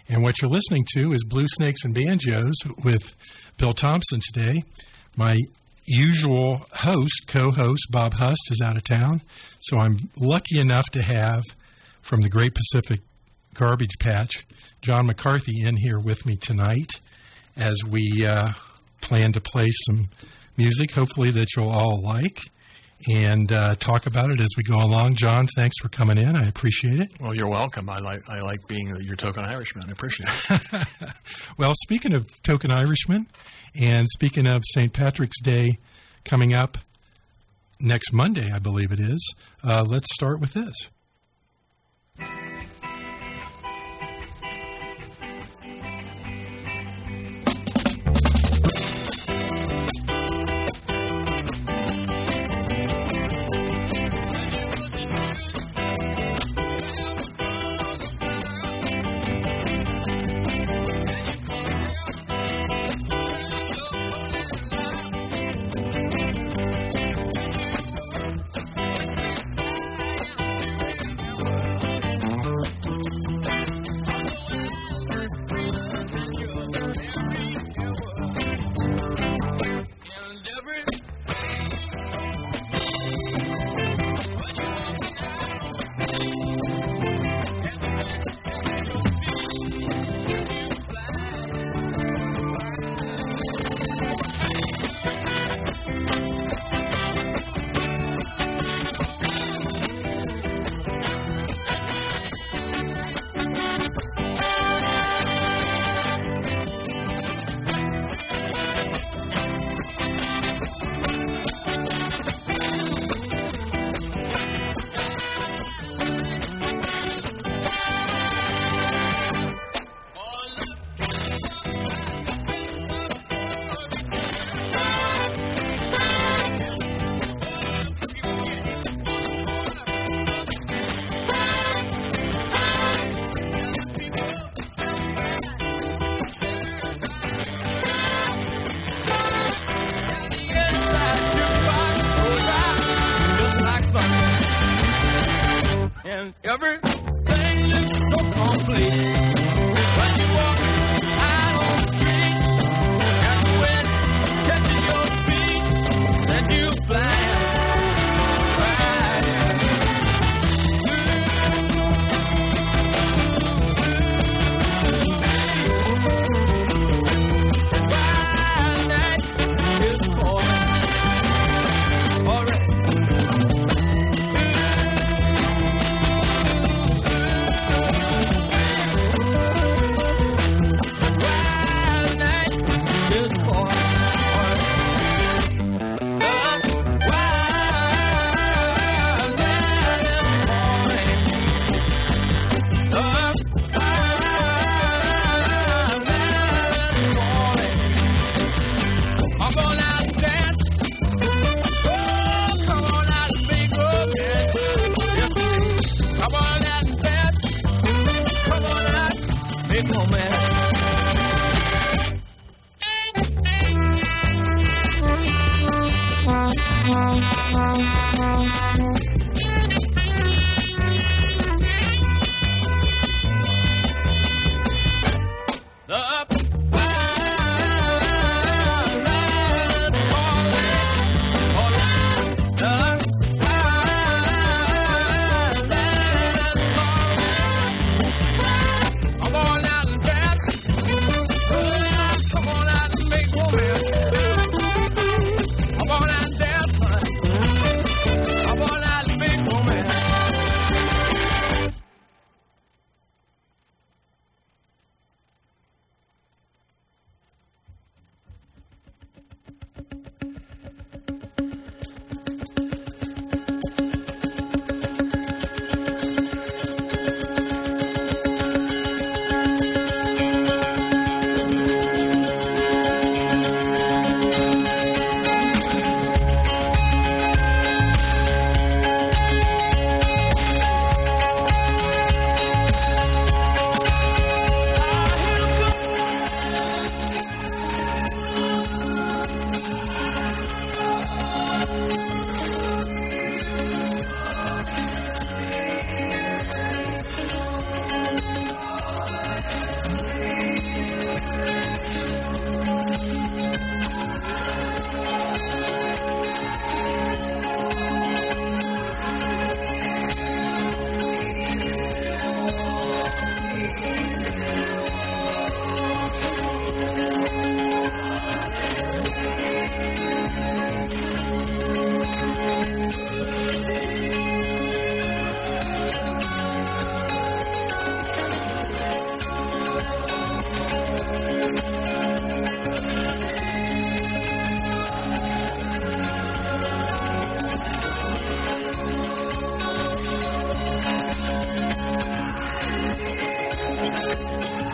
And what you're listening to is Blue Snakes and Banjos with Bill Thompson today. My usual co-host, Bob Hust, is out of town, so I'm lucky enough to have, from the Great Pacific Garbage Patch, John McCarthy in here with me tonight as we plan to play some music, hopefully that you'll all like, and talk about it as we go along. John, thanks for coming in. I appreciate it. Well, you're welcome. I like being your token Irishman. I appreciate it. Well, speaking of token Irishman, and speaking of St. Patrick's Day coming up next Monday, I believe it is, let's start with this.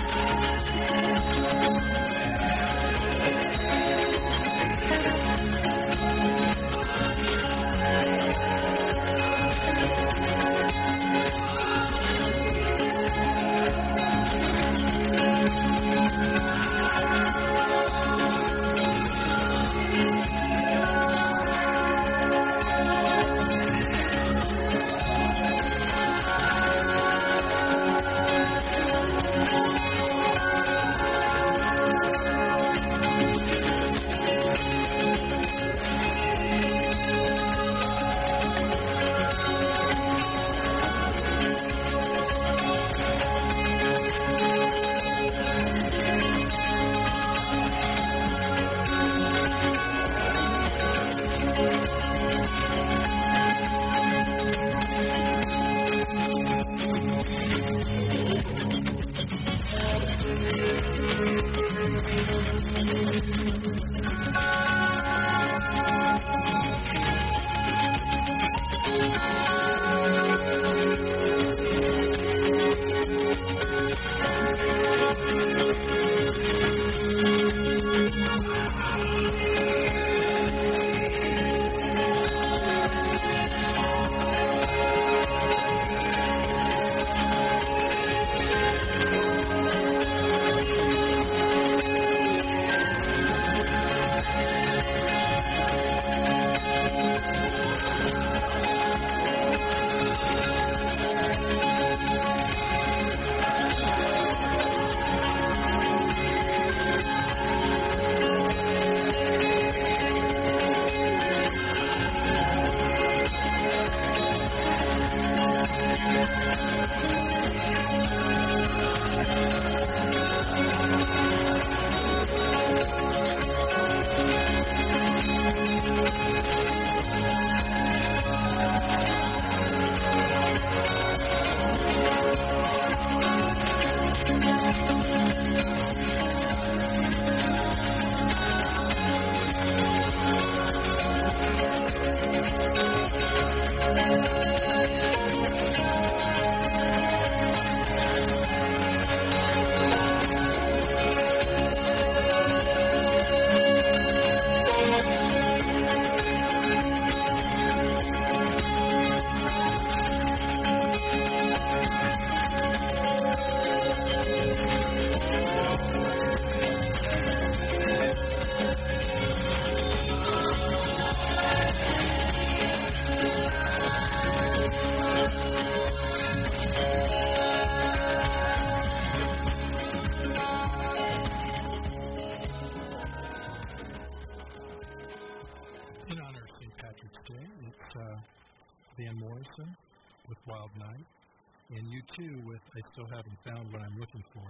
Van Morrison with Wild Night, and U2 with I Still Haven't Found What I'm Looking For.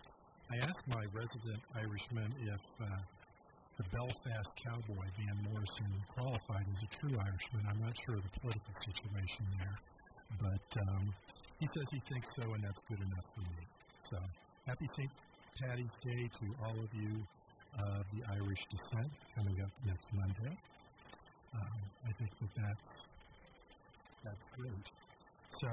I asked my resident Irishman if the Belfast cowboy Van Morrison qualified as a true Irishman. I'm not sure of the political situation there, but he says he thinks so, and that's good enough for me. So, happy St. Paddy's Day to all of you of the Irish descent coming up next Monday. I think that's great. So,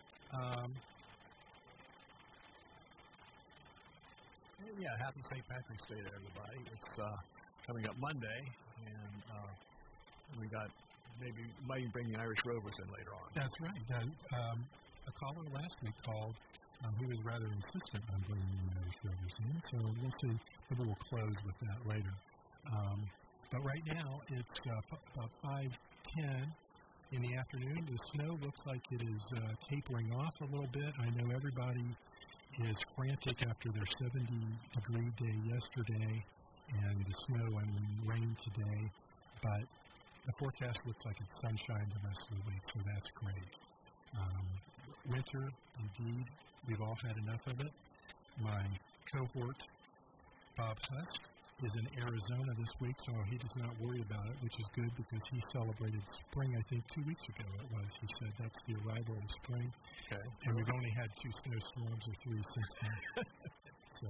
yeah, happy St. Patrick's Day to everybody. It's coming up Monday, and we got might bring the Irish Rovers in later on. That's right. A caller last week called who was rather insistent on bringing the Irish Rovers in, so we'll see. Maybe we'll close with that later. But right now, it's about 5:10 in the afternoon. The snow looks like it is tapering off a little bit. I know everybody is frantic after their 70-degree day yesterday and the snow and rain today, but the forecast looks like it's sunshine the rest of the week, so that's great. Winter, indeed, we've all had enough of it. My cohort, Bob Huss, is in Arizona this week, so he does not worry about it, which is good because he celebrated spring, I think, 2 weeks ago it was. He said that's the arrival of spring. Okay. And we've only had 2 snowstorms or 3 since then. So,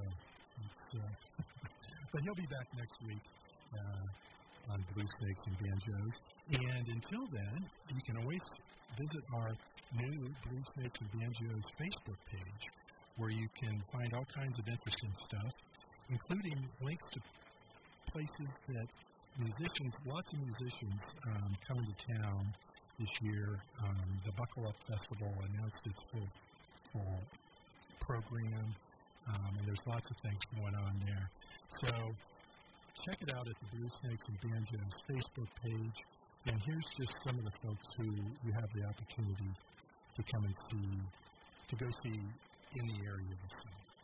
but he'll be back next week on Blue Snakes and Banjos. And until then, you can always visit our new Blue Snakes and Banjos Facebook page. where you can find all kinds of interesting stuff, including links to places that lots of musicians coming to town this year. The Buckle Up Festival announced its full program, and there's lots of things going on there. So check it out at the Blue Snakes and Banjos Facebook page. And here's just some of the folks who you have the opportunity to come and see, to go see in the area this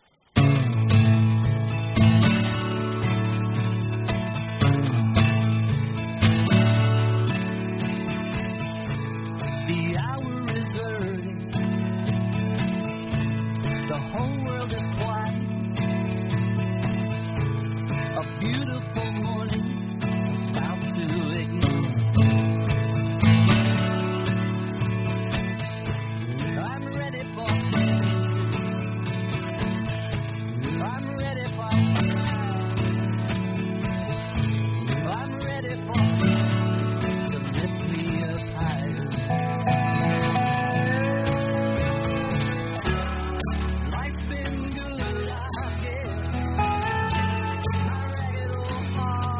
The hour is early. The whole world is quiet. A beautiful morning about to ignite. I'm ready for to lift me up higher. Life's been good, I guess. My ragged old heart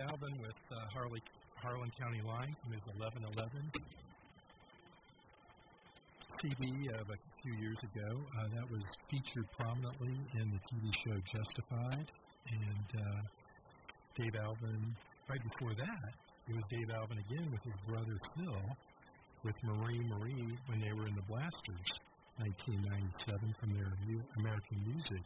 Alvin with Harlan County Line from his 1111 CD of a few years ago. That was featured prominently in the TV show Justified. And Dave Alvin, right before that, it was Dave Alvin again with his brother Phil, with Marie when they were in the Blasters, 1997, from their American Music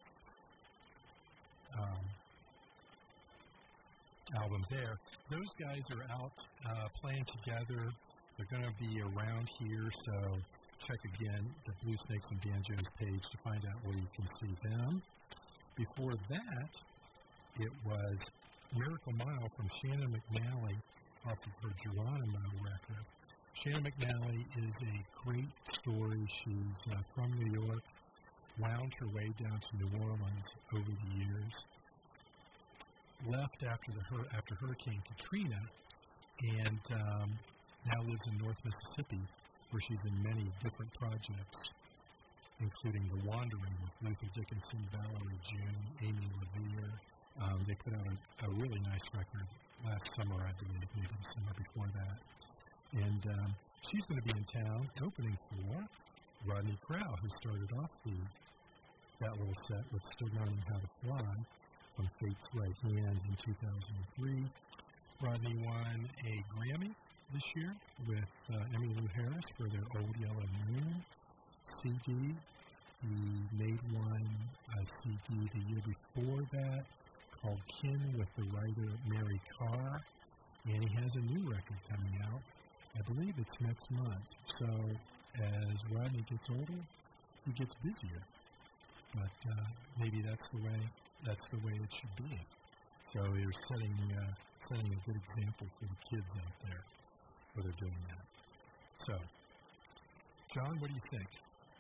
album there. Those guys are out playing together. They're going to be around here, so check again the Blue Snakes and Banjos page to find out where you can see them. Before that, it was Miracle Mile from Shannon McNally off of her Geronimo record. Shannon McNally is a great story. She's from New York, wound her way down to New Orleans over the years, left after Hurricane Katrina, and now lives in North Mississippi, where she's in many different projects, including The Wandering with Luther Dickinson, Valerie June, Amy Levere. They put out a really nice record last summer, I believe, maybe the summer before that. And she's going to be in town opening for Rodney Crowell, who started off that little set with Still Learning How to Fly from Fate's Right Hand in 2003. Rodney won a Grammy this year with Emmylou Harris for their Old Yellow Moon CD. He made a CD the year before that called Kin with the writer Mary Carr, and he has a new record coming out. I believe it's next month. So as Rodney gets older, he gets busier. But maybe that's the way it should be. So you're setting a good example for the kids out there where they're doing that. So, John, what do you think?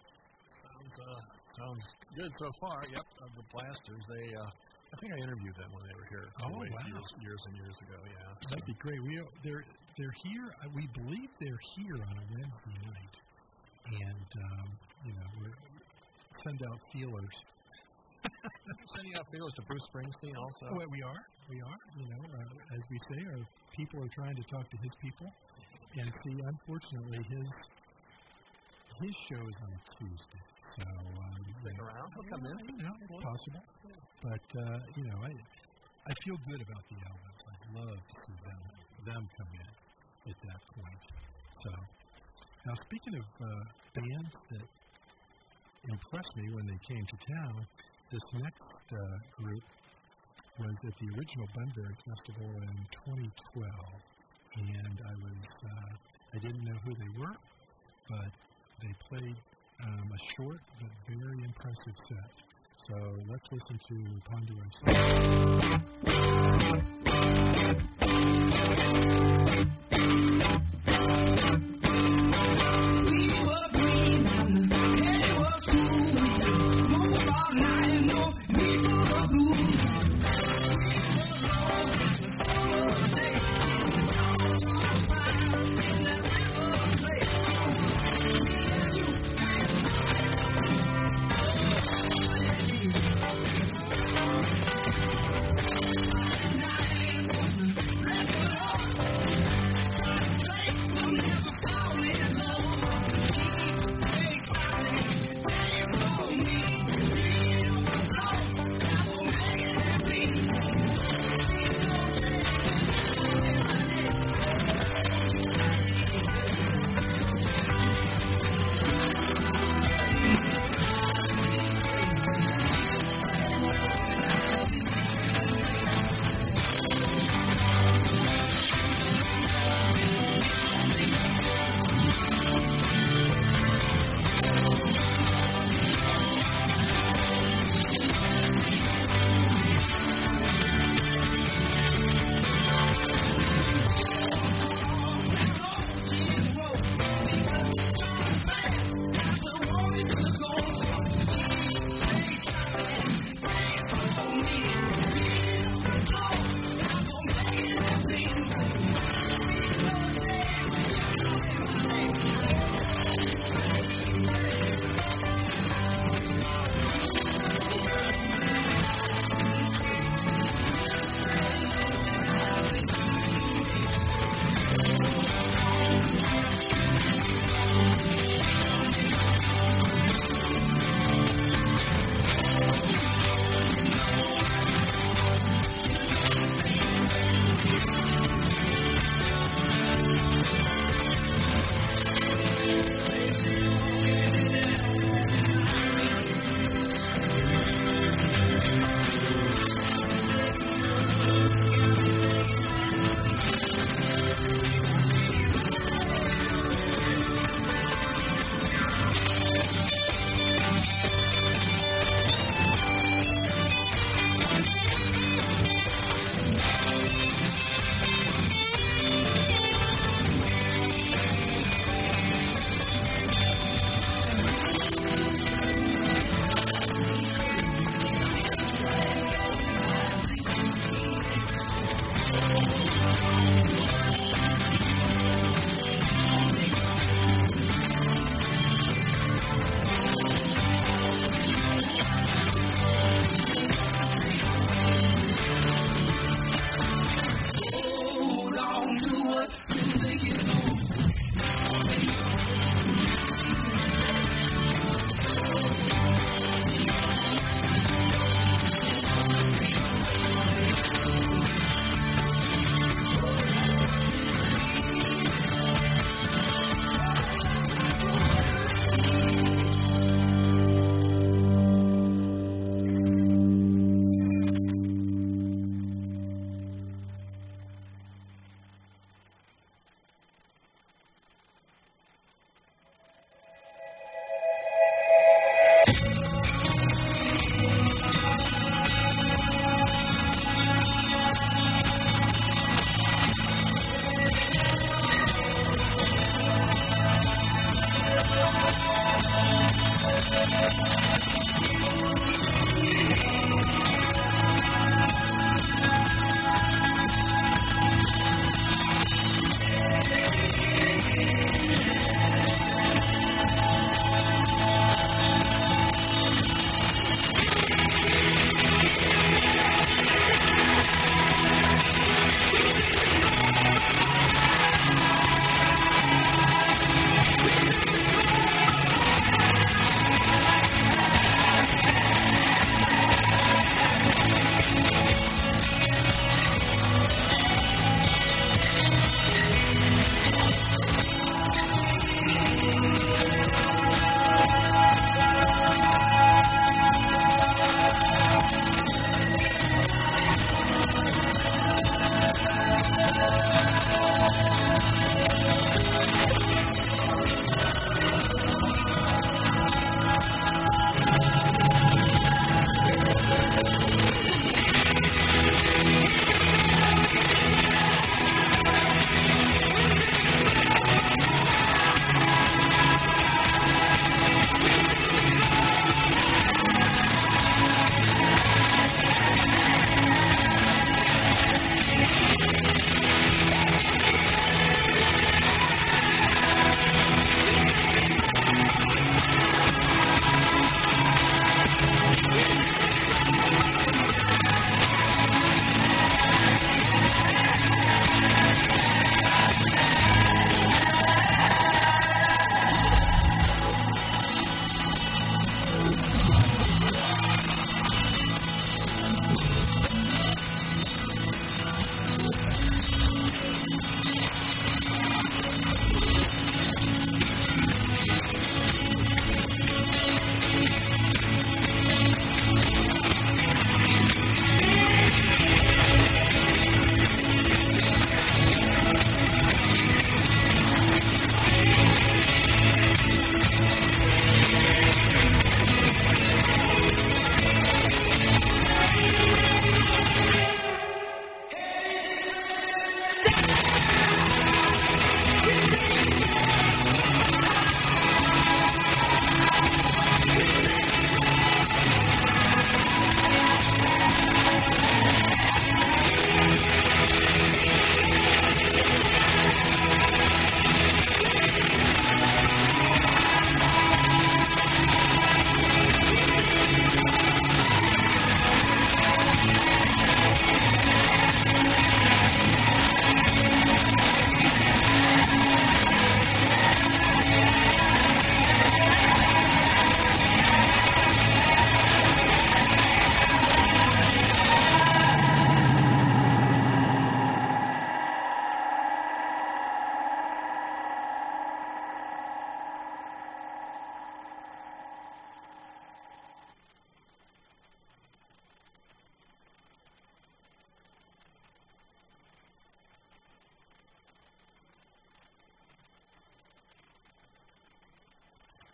Sounds good so far. Yep, the Blasters. I think I interviewed them when they were here. Wow. Years and years ago. Yeah, that'd be great. They're here. We believe they're here on a Wednesday night, and we send out feelers. Sending out feelers to Bruce Springsteen also. Oh, we are. As we say, our people are trying to talk to his people, and see, unfortunately, his show is on a Tuesday, so stick around. He'll come in. It's possible, but I feel good about the Albums. I'd love to see them come in at that point. So now, speaking of bands that impressed me when they came to town, this next group was at the original Bunbury Festival in 2012, and I didn't know who they were, but they played a short but very impressive set. So let's listen to Ponderosa. We were green, and it was cool. Move all night, no need for the blues. Now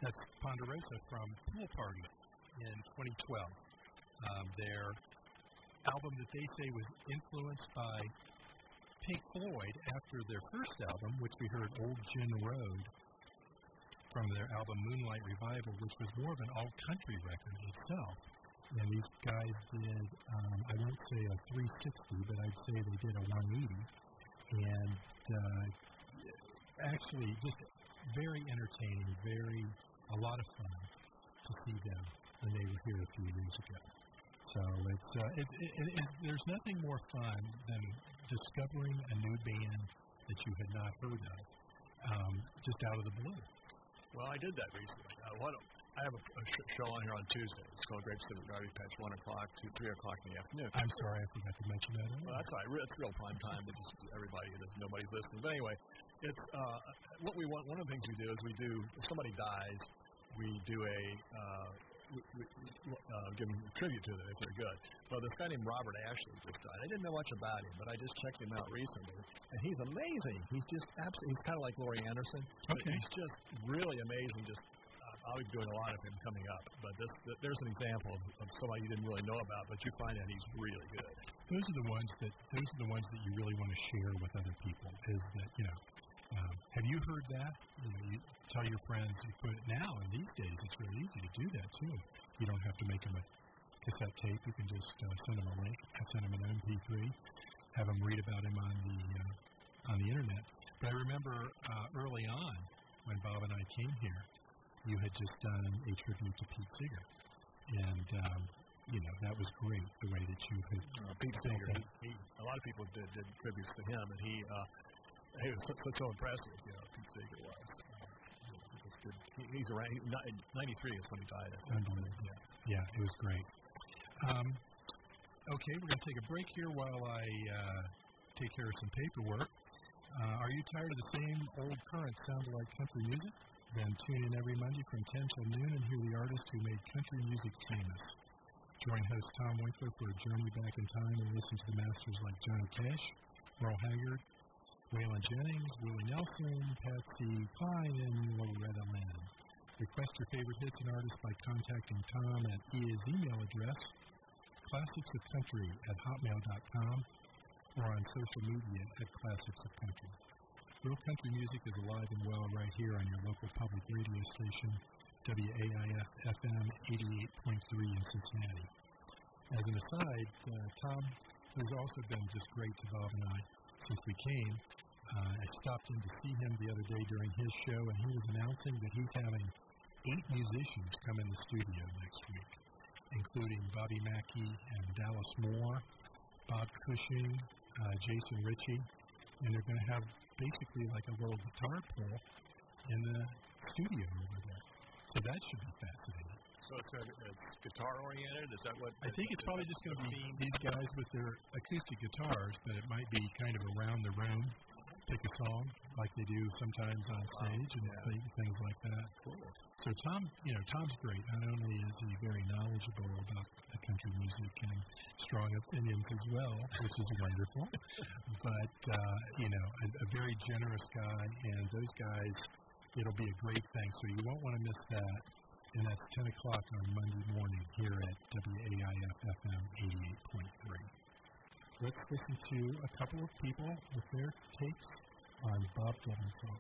That's Ponderosa from Pool Party in 2012. Their album that they say was influenced by Pink Floyd after their first album, which we heard Old Gin Road from their album Moonlight Revival, which was more of an alt-country record itself. And these guys did, I won't say a 360, but I'd say they did a 180. And actually just very entertaining, a lot of fun to see them when they were here a few years ago. So there's nothing more fun than discovering a new band that you had not heard of, just out of the blue. Well, I did that recently. I have a show on here on Tuesday. It's called Grape Civic Garbage Patch, 1 o'clock to 3 o'clock in the afternoon. I'm sorry, I forgot to mention that. Well, that's all right. It's real prime time. But just everybody, nobody's listening. But anyway, it's what we want. One of the things we do is if somebody dies, we do give them tribute to them if they're good. Well, this guy named Robert Ashley just died. I didn't know much about him, but I just checked him out recently, and he's amazing. He's just he's kind of like Laurie Anderson. Okay. He's just really amazing. Just I'll be doing a lot of him coming up, but there's an example of somebody you didn't really know about, but you find that he's really good. Those are the ones that you really want to share with other people. Is that have you heard that? You tell your friends. You put it now. In these days, it's really easy to do that too. You don't have to make them a cassette tape. You can just send them a link, send them an MP3, have them read about him on the internet. But I remember early on when Bob and I came here, you had just done a tribute to Pete Seeger, and that was great the way that you had. Pete Seeger. A lot of people did tributes to him, and he was so impressive. Pete Seeger was. He's around 93 is when he died. Unbelievable. Yeah, it was great. Okay, we're going to take a break here while I take care of some paperwork. Are you tired of the same old current sound like country music? Then tune in every Monday from 10 till noon and hear the artists who made country music famous. Join host Tom Winkler for a journey back in time and listen to the masters like Johnny Cash, Merle Haggard, Waylon Jennings, Willie Nelson, Patsy Cline, and Loretta Lynn. Request your favorite hits and artists by contacting Tom at his email address, classicsofcountry@hotmail.com, or on social media at Classics of Country. Real country music is alive and well right here on your local public radio station, WAIF-FM 88.3 in Cincinnati. As an aside, Tom, who's also been just great to Bob and I since we came, I stopped in to see him the other day during his show, and he was announcing that he's having 8 musicians come in the studio next week, including Bobby Mackey and Dallas Moore, Bob Cushing, Jason Ritchie, and they're going to have basically like a little guitar pull in the studio over there. So that should be fascinating. So it's guitar-oriented? Is that what? I think it's probably just going to be these guys with their acoustic guitars, but it might be kind of around the room, pick a song like they do sometimes on stage and things like that. Cool. So Tom's great. Not only is he very knowledgeable about the country music and strong opinions as well, which is wonderful, but a very generous guy, and those guys, it'll be a great thing. So you won't want to miss that. And that's 10 o'clock on Monday morning here at WAIF-FM 88.3. Let's listen to a couple of people with their takes on Bob Dylan's song.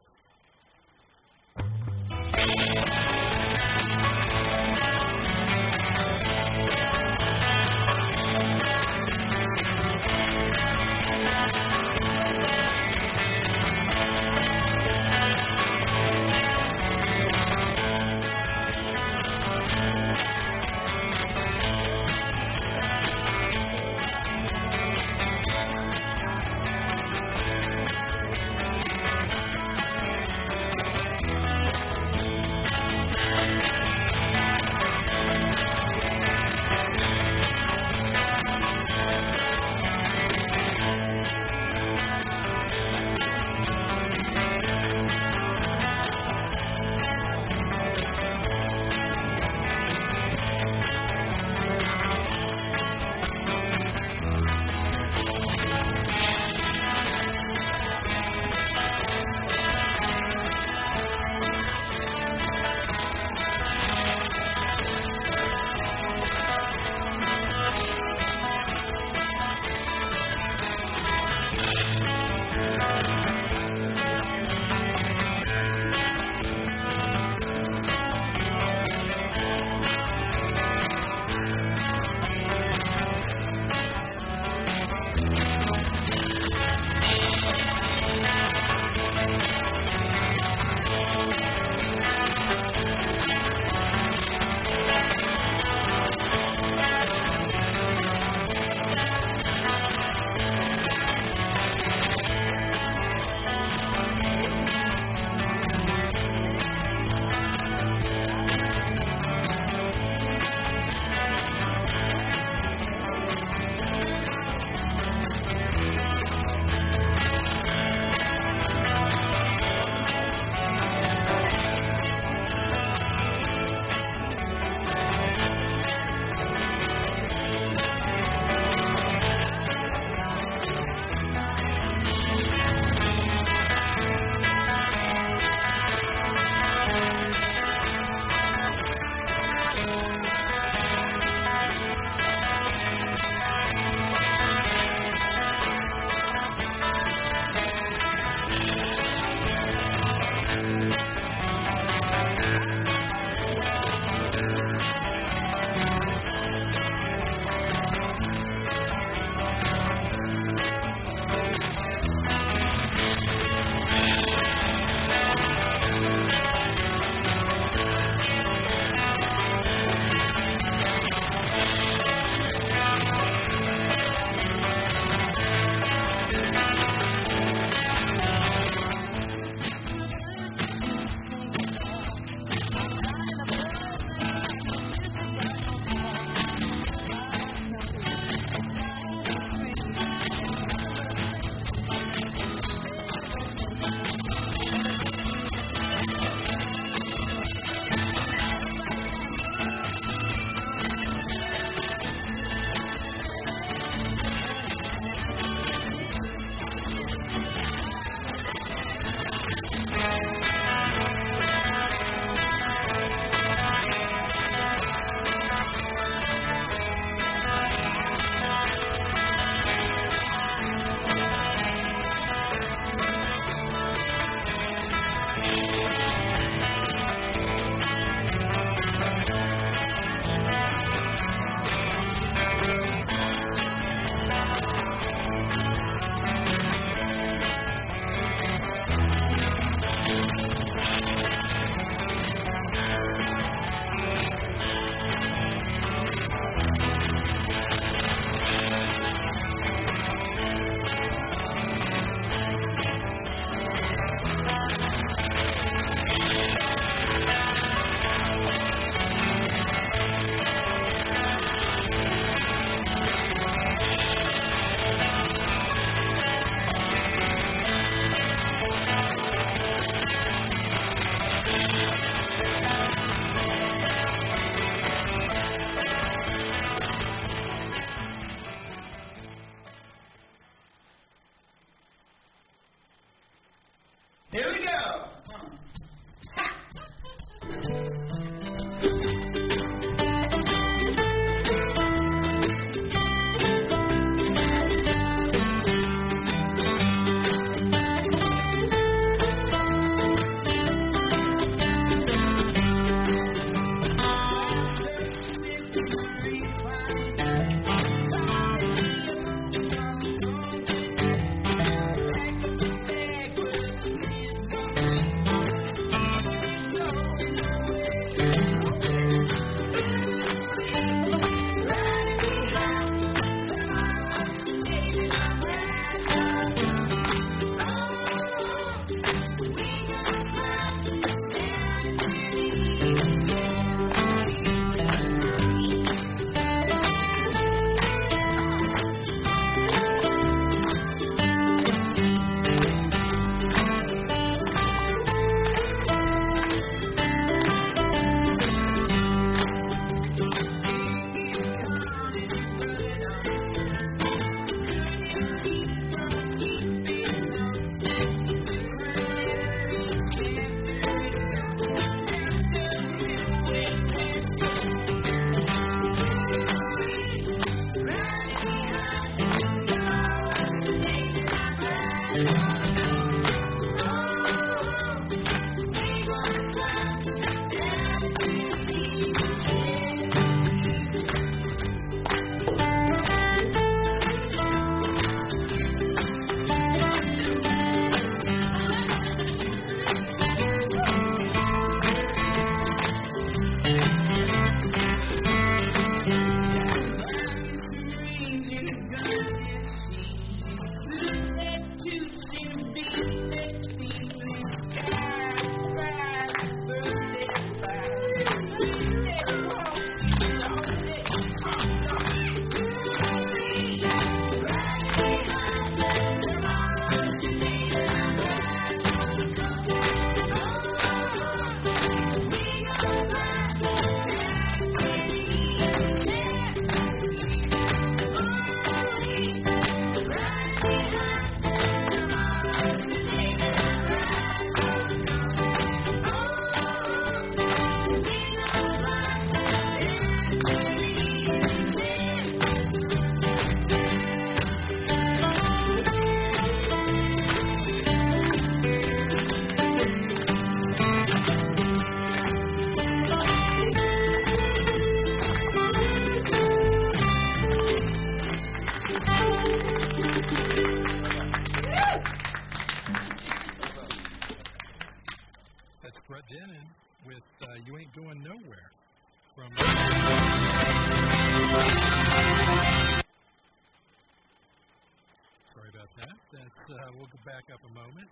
Sorry about that. We'll go back up a moment.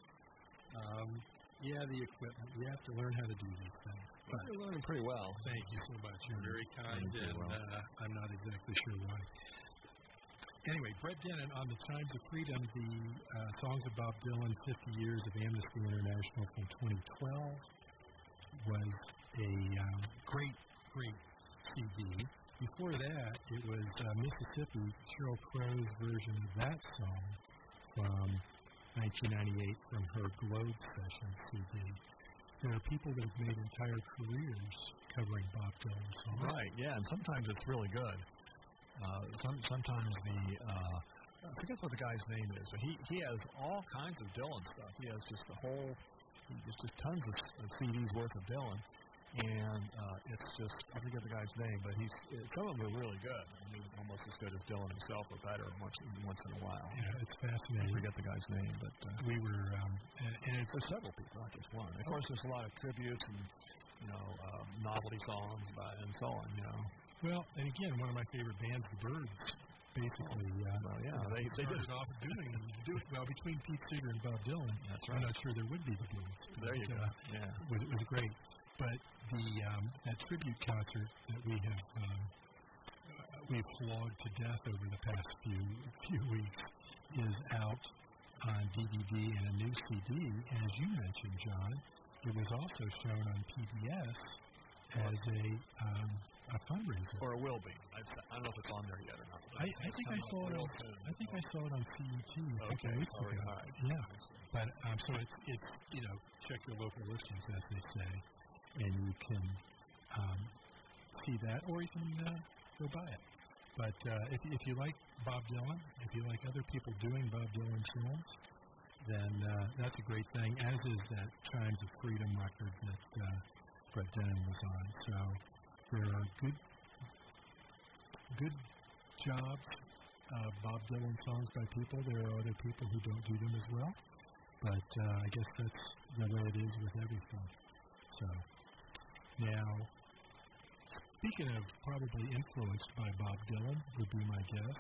The equipment. You have to learn how to do these things. You're learning pretty well. Thank you so much. You're very kind, and I'm not exactly sure why. Anyway, Brett Dennen on the Chimes of Freedom, the Songs of Bob Dylan, 50 Years of Amnesty International from 2012, was a great CD. Before that, it was Mississippi, Sheryl Crow's version of that song from 1998 from her Globe Session CD. There are people that have made entire careers covering Bob Dylan songs. Right, yeah, and sometimes it's really good. Sometimes I forget what the guy's name is, but he has all kinds of Dylan stuff. He has just just tons of CDs worth of Dylan, and it's just, I forget the guy's name, but some of them are really good. I mean, almost as good as Dylan himself, or better once in a while. Yeah, it's fascinating. I forget the guy's name, but we were, and it's there's several people, not just one. Of course, there's a lot of tributes and novelty songs and so on. Well, and again, one of my favorite bands, the Byrds, basically. They started off doing well between Pete Seeger and Bob Dylan. That's right. I'm not sure there would be the Byrds. There you go. Yeah, it was great. But that tribute concert that we've flogged to death over the past few weeks is out on DVD and a new CD. And as you mentioned, John, it was also shown on PBS as a fundraiser. Or it will be. I don't know if it's on there yet or not. I think I saw it. I think I saw it on CET. Okay. All right. Yeah. But so it's check your local listings, as they say, and you can see that, or you can go buy it. But if you like Bob Dylan, if you like other people doing Bob Dylan songs, then that's a great thing. As is that Chimes of Freedom record that Brett Dennen was on. So there are good jobs of Bob Dylan songs by people. There are other people who don't do them as well. But I guess that's the way it is with everything. So now, speaking of probably influenced by Bob Dylan, would be my guess.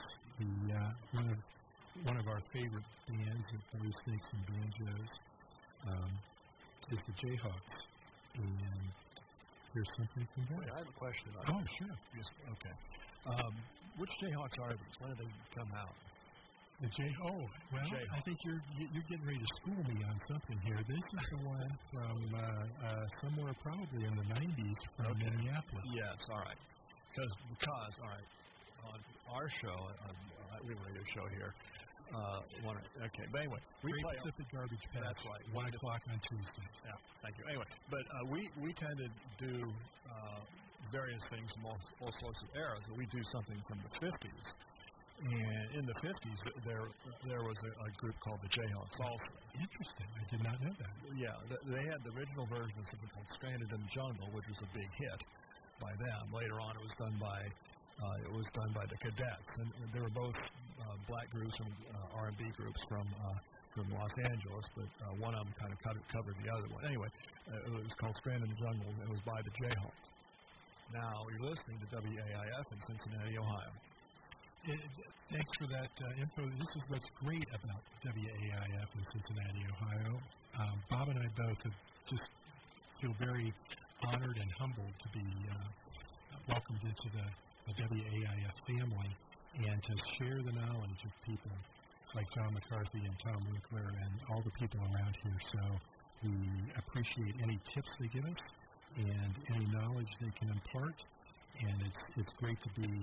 One of our favorite bands at Blue Snakes and Banjos is the Jayhawks. And here's something from them. I have a question about that. Oh, sure. Okay. Which Jayhawks are these? When did they come out? The Jayhawks. I think you're getting ready to school me on something here. This is the one from somewhere probably in the 90s from Minneapolis. Yes, all right. Because, all right, on our show, we have a radio show here. Okay, but anyway, we play Pacific Garbage Patch. That's right. 1 o'clock on Tuesday. Yeah, thank you. Anyway, but we tend to do various things from all sorts of eras. So we do something from the 50s. And in the 50s, there was a group called the Jayhawks also. Interesting. I did not know that. Yeah, they had the original version of something called Stranded in the Jungle, which was a big hit by them. Later on, it was done by the Cadets, and they were both black groups and R&B groups from Los Angeles, but one of them kind of covered the other one. Anyway, it was called Stranded in the Jungle, and it was by the Jayhawks. Now you're listening to WAIF in Cincinnati, Ohio. Thanks for that info. This is what's great about WAIF in Cincinnati, Ohio. Bob and I both just feel very honored and humbled to be welcomed into the WAIF family and to share the knowledge of people like John McCarthy and Tom Winkler and all the people around here. So we appreciate any tips they give us and any knowledge they can impart, and it's great to be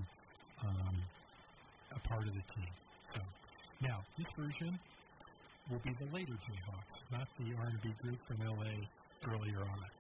a part of the team. So now, this version will be the later Jayhawks, not the R&B group from L.A. earlier on.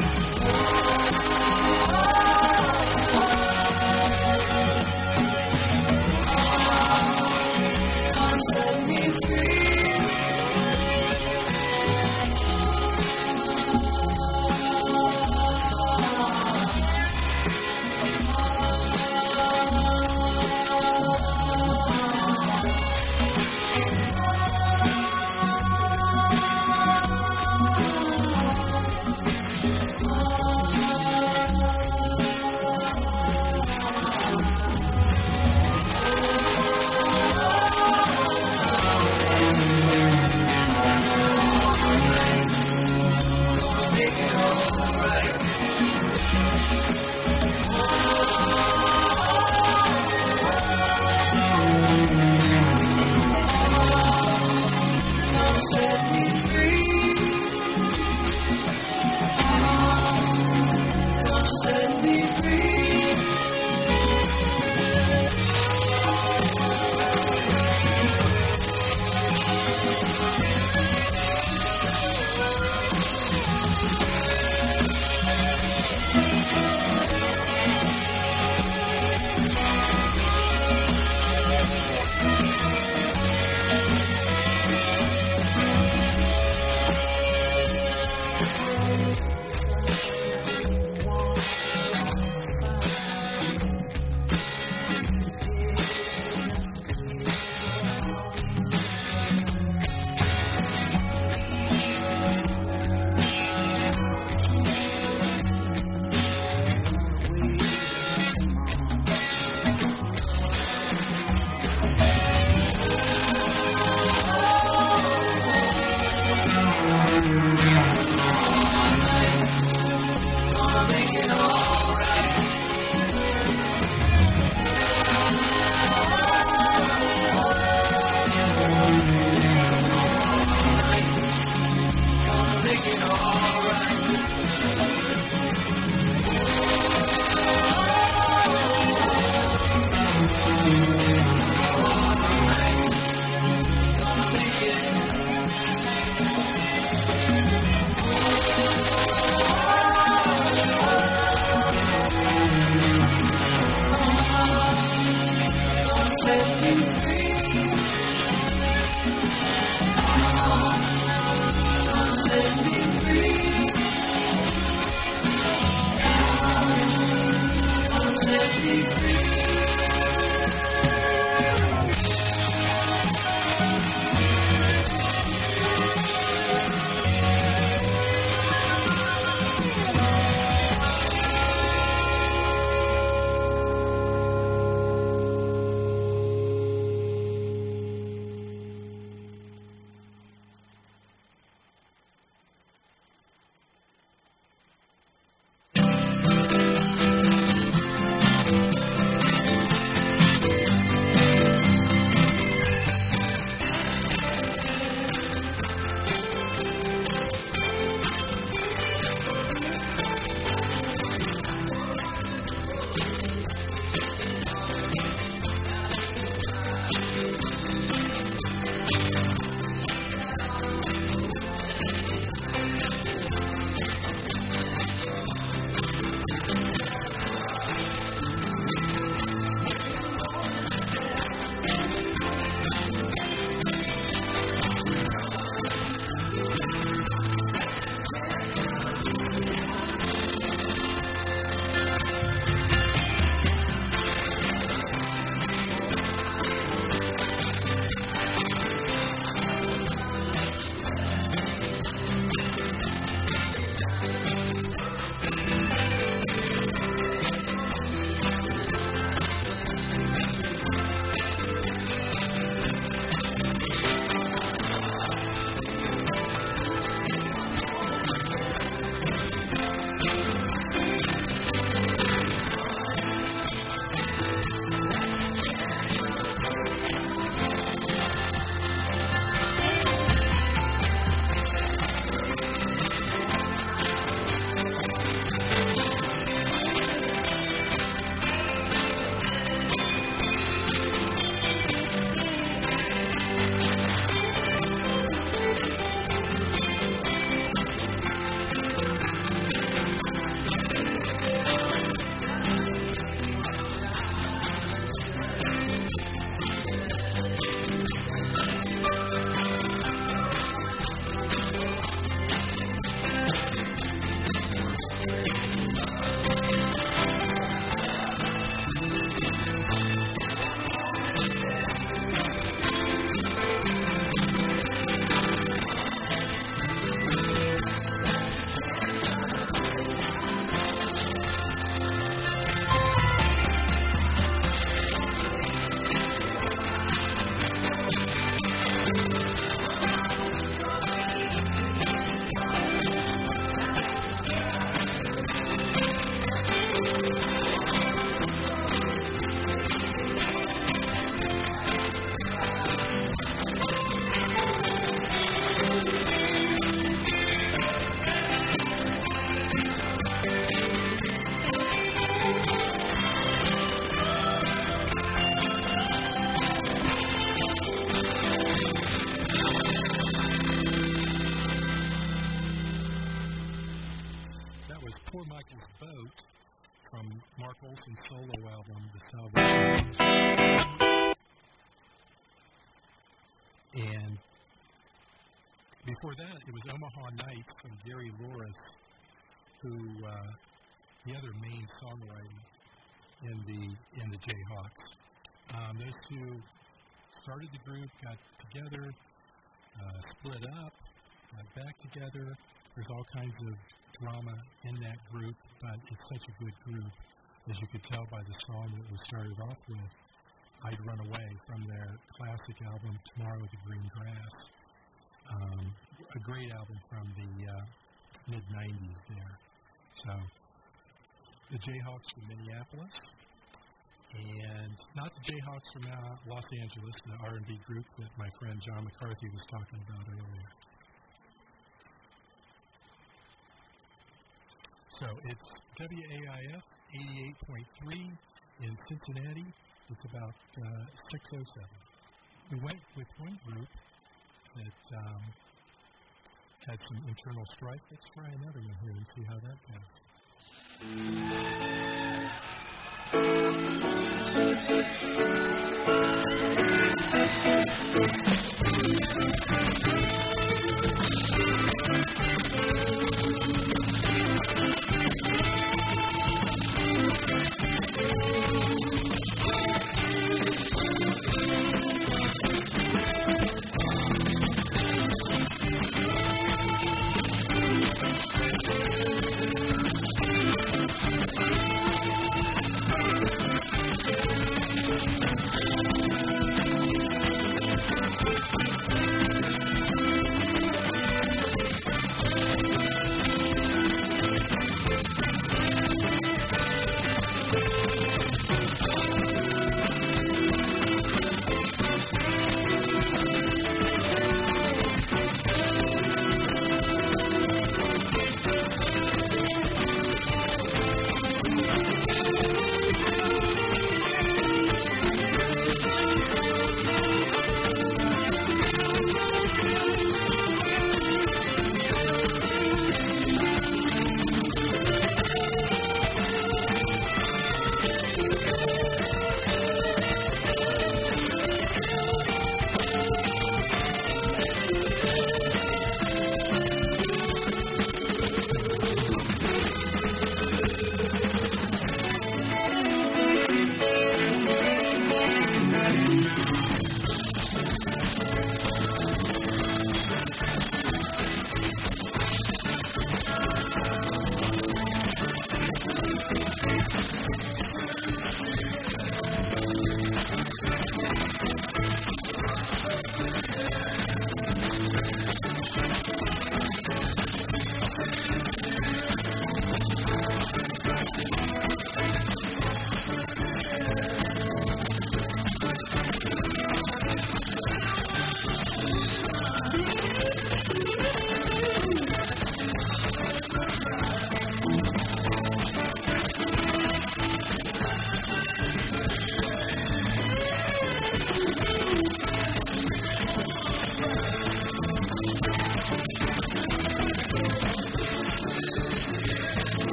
Set me free. Set me free. Set me free. Set me free. Set me free. Set me free. was Poor Michael's Boat from Mark Olson's solo album, The Salvation. And before that, it was Omaha Nights from Gary Louris, who the other main songwriter in the Jayhawks. Those two started the group, got together, split up, got back together. There's all kinds of drama in that group, but it's such a good group, as you could tell by the song that we started off with, I'd Run Away, from their classic album, Tomorrow the Green Grass. A great album from the mid-'90s there. So, the Jayhawks from Minneapolis, and not the Jayhawks from Los Angeles, the R&B group that my friend John McCarthy was talking about earlier. So it's WAIF 88.3 in Cincinnati. It's about 6:07. We went with one group that had some internal strife. Let's try another one here and see how that goes.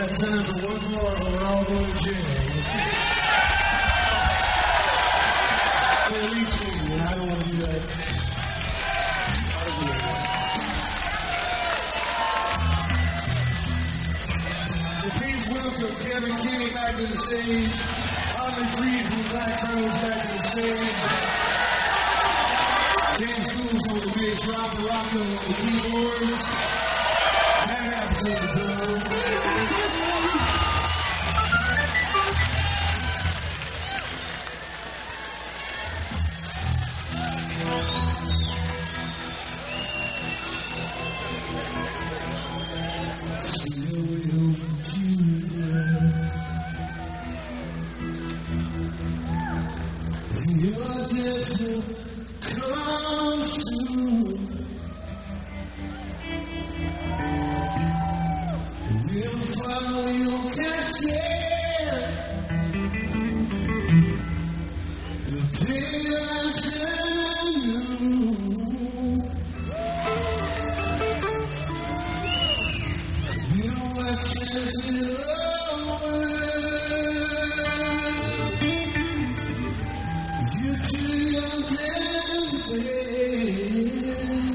got time for one more or we're all going to jail. Well, at least me, I don't want to do that. So please welcome Kevin Kinney back to the stage. Ollie Freed from Black Crowes back to the stage. Dan Schools on the bass, Rob Rocco on the keyboards. That happens on the drum. Your death will come soon. We'll follow your casket. The day after you. You have tasted over. You too young to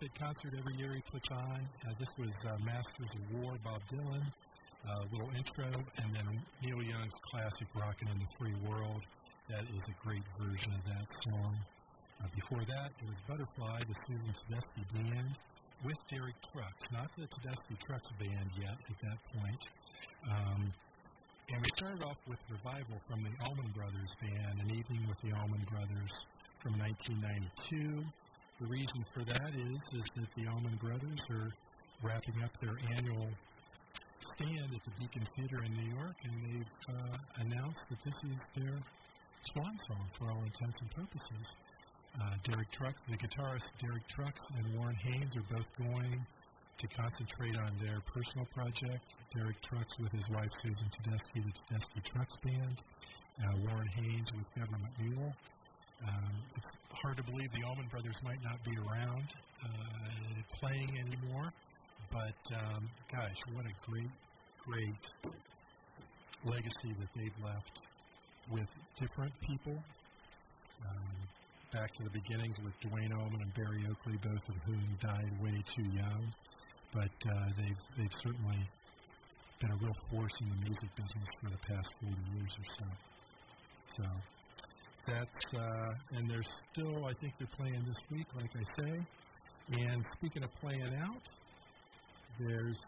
benefit concert every year he puts on. This was Masters of War, Bob Dylan, little intro, and then Neil Young's classic Rockin' in the Free World. That is a great version of that song. Before that, it was Butterfly, the Susan Tedeschi Band, with Derek Trucks, not the Tedeschi Trucks Band yet at that point. And we started off with Revival from the Allman Brothers Band, An Evening with the Allman Brothers from 1992. The reason for that is that the Allman Brothers are wrapping up their annual stand at the Beacon Theater in New York, and they've announced that this is their swan song for all intents and purposes. Derek Trucks, the guitarist Derek Trucks and Warren Haynes are both going to concentrate on their personal project. Derek Trucks with his wife Susan Tedeschi, the Tedeschi Trucks Band. Warren Haynes with Government Mule. It's hard to believe the Allman Brothers might not be around playing anymore, but gosh, what a great legacy that they've left with different people. Back to the beginnings with Duane Allman and Barry Oakley, both of whom died way too young, but they've certainly been a real force in the music business for the past 40 years or so. So that's, and they're still, I think they're playing this week, like I say. And speaking of playing out, there's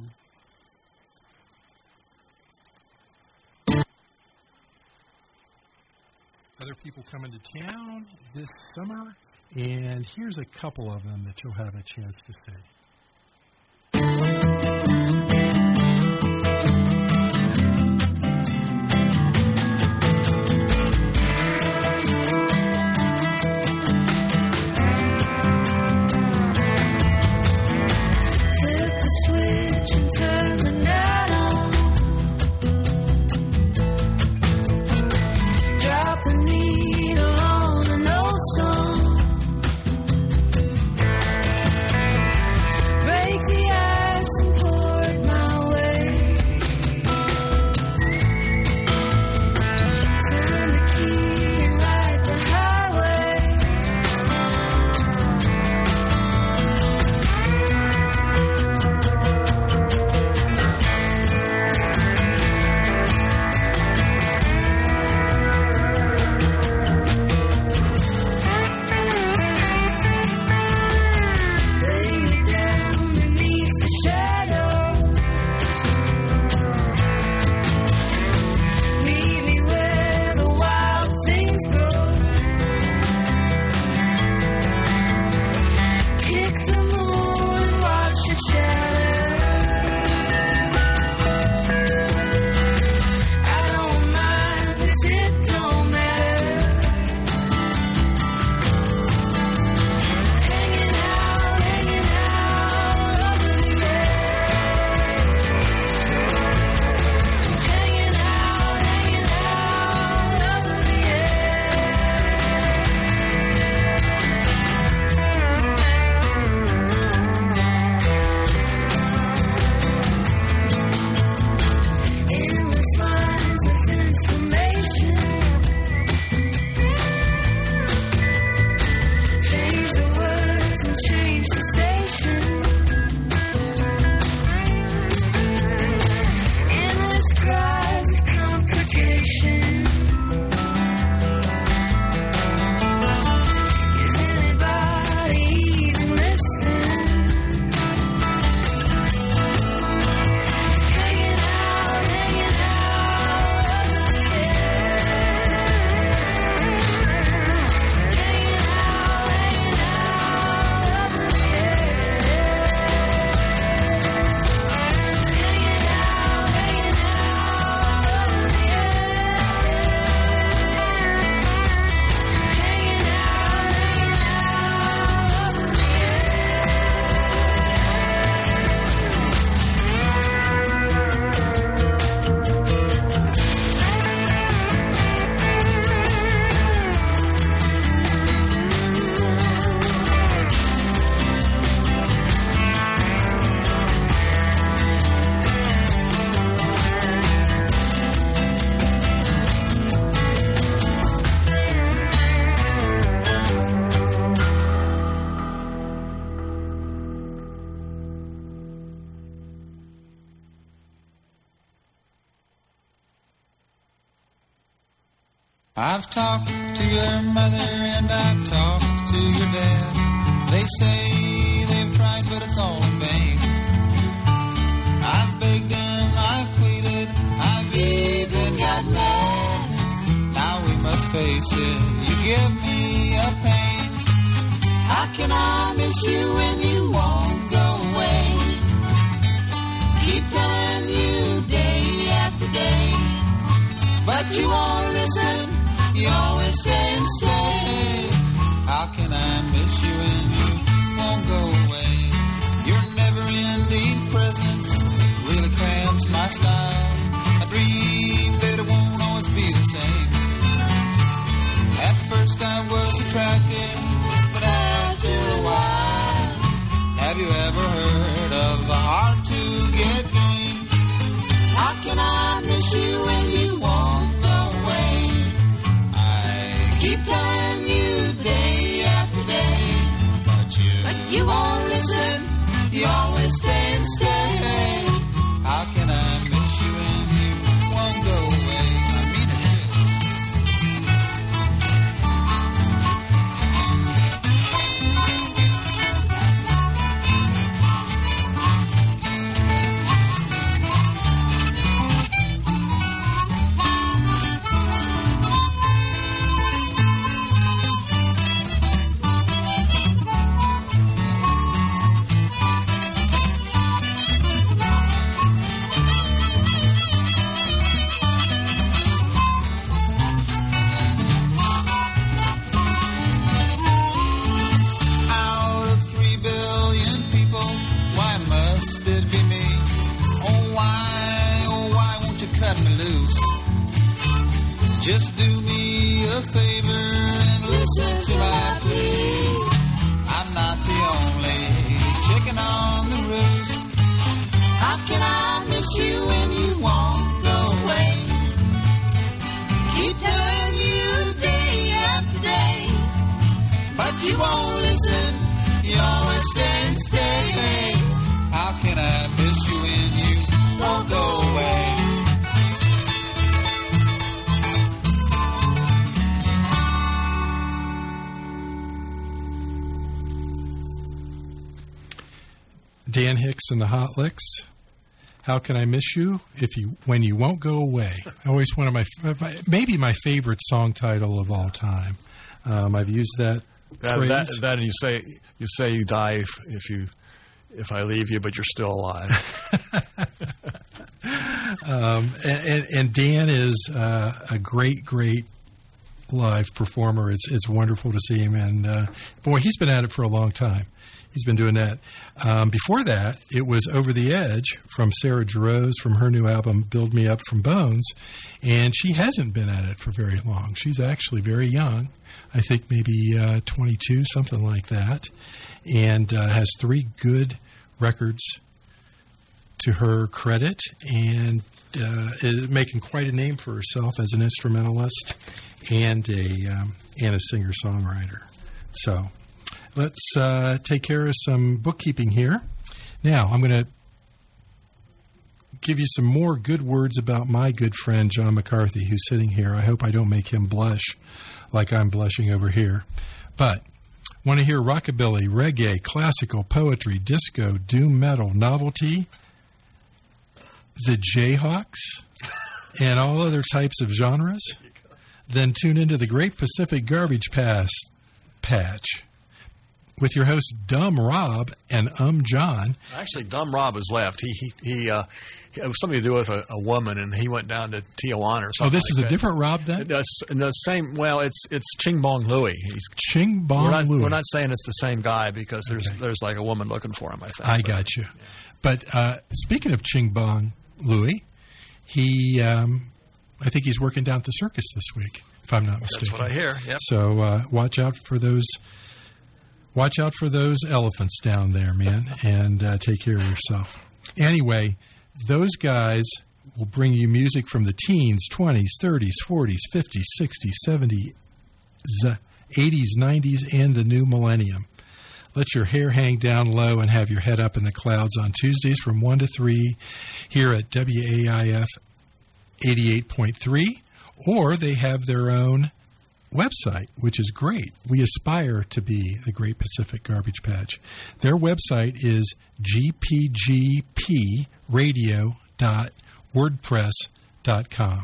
other people coming to town this summer, and here's a couple of them that you'll have a chance to see. I've talked to your mother and I've talked to your dad. They say they've tried, but it's all in vain. I've begged and I've pleaded, I've even got mad. Now we must face it, you give me a pain. How can I miss you when you won't go away? Keep telling you day after day, but you won't listen. You always stay and stay. How can I miss you when you won't go away? Your never-ending presence really cramps my style. I dream that it won't always be the same. At first I was attracted, but after a while, have you ever heard of the hard-to-get game? How can I miss you when you won't go away? Keep telling you day after day, but you won't listen. You always stay and stay. How can I miss you when you won't go away? I mean it just do me a favor and listen to my plea. I'm not the only chicken on the roost. How can I miss you when you won't go away? Keep telling you day after day, but you won't listen. You always stay and stay. How can I miss you when you won't go away? Dan Hicks and the Hot Licks. How can I miss you when you won't go away? Always one of maybe my favorite song title of all time. I've used that phrase. That and you say you die if I leave you, but you're still alive. And Dan is a great live performer. It's wonderful to see him, and boy, he's been at it for a long time. He's been doing that. Before that, it was Over the Edge from Sarah Jarosz from her new album, Build Me Up from Bones. And she hasn't been at it for very long. She's actually very young. I think maybe 22, something like that. And has 3 good records to her credit. And is making quite a name for herself as an instrumentalist and a singer-songwriter. So let's take care of some bookkeeping here. Now, I'm going to give you some more good words about my good friend, John McCarthy, who's sitting here. I hope I don't make him blush like I'm blushing over here. But want to hear rockabilly, reggae, classical, poetry, disco, doom metal, novelty, the Jayhawks, and all other types of genres? Then tune into the Great Pacific Garbage Patch with your host, Dumb Rob and John. Actually, Dumb Rob has left. He it was something to do with a woman, and he went down to Tijuana or something. Oh, this is a different Rob then? The same. Well, it's Ching Bong Louie. He's Ching Bong Louie. We're not saying it's the same guy because there's like a woman looking for him, I think. I got you. Yeah. But speaking of Ching Bong Louie, he I think he's working down at the circus this week, if I'm not mistaken. That's what I hear. Yep. So watch out for those. Watch out for those elephants down there, man, and take care of yourself. Anyway, those guys will bring you music from the teens, 20s, 30s, 40s, 50s, 60s, 70s, 80s, 90s, and the new millennium. Let your hair hang down low and have your head up in the clouds on Tuesdays from 1 to 3 here at WAIF 88.3 or they have their own website, which is great. We aspire to be the Great Pacific Garbage Patch. Their website is gpgpradio.wordpress.com.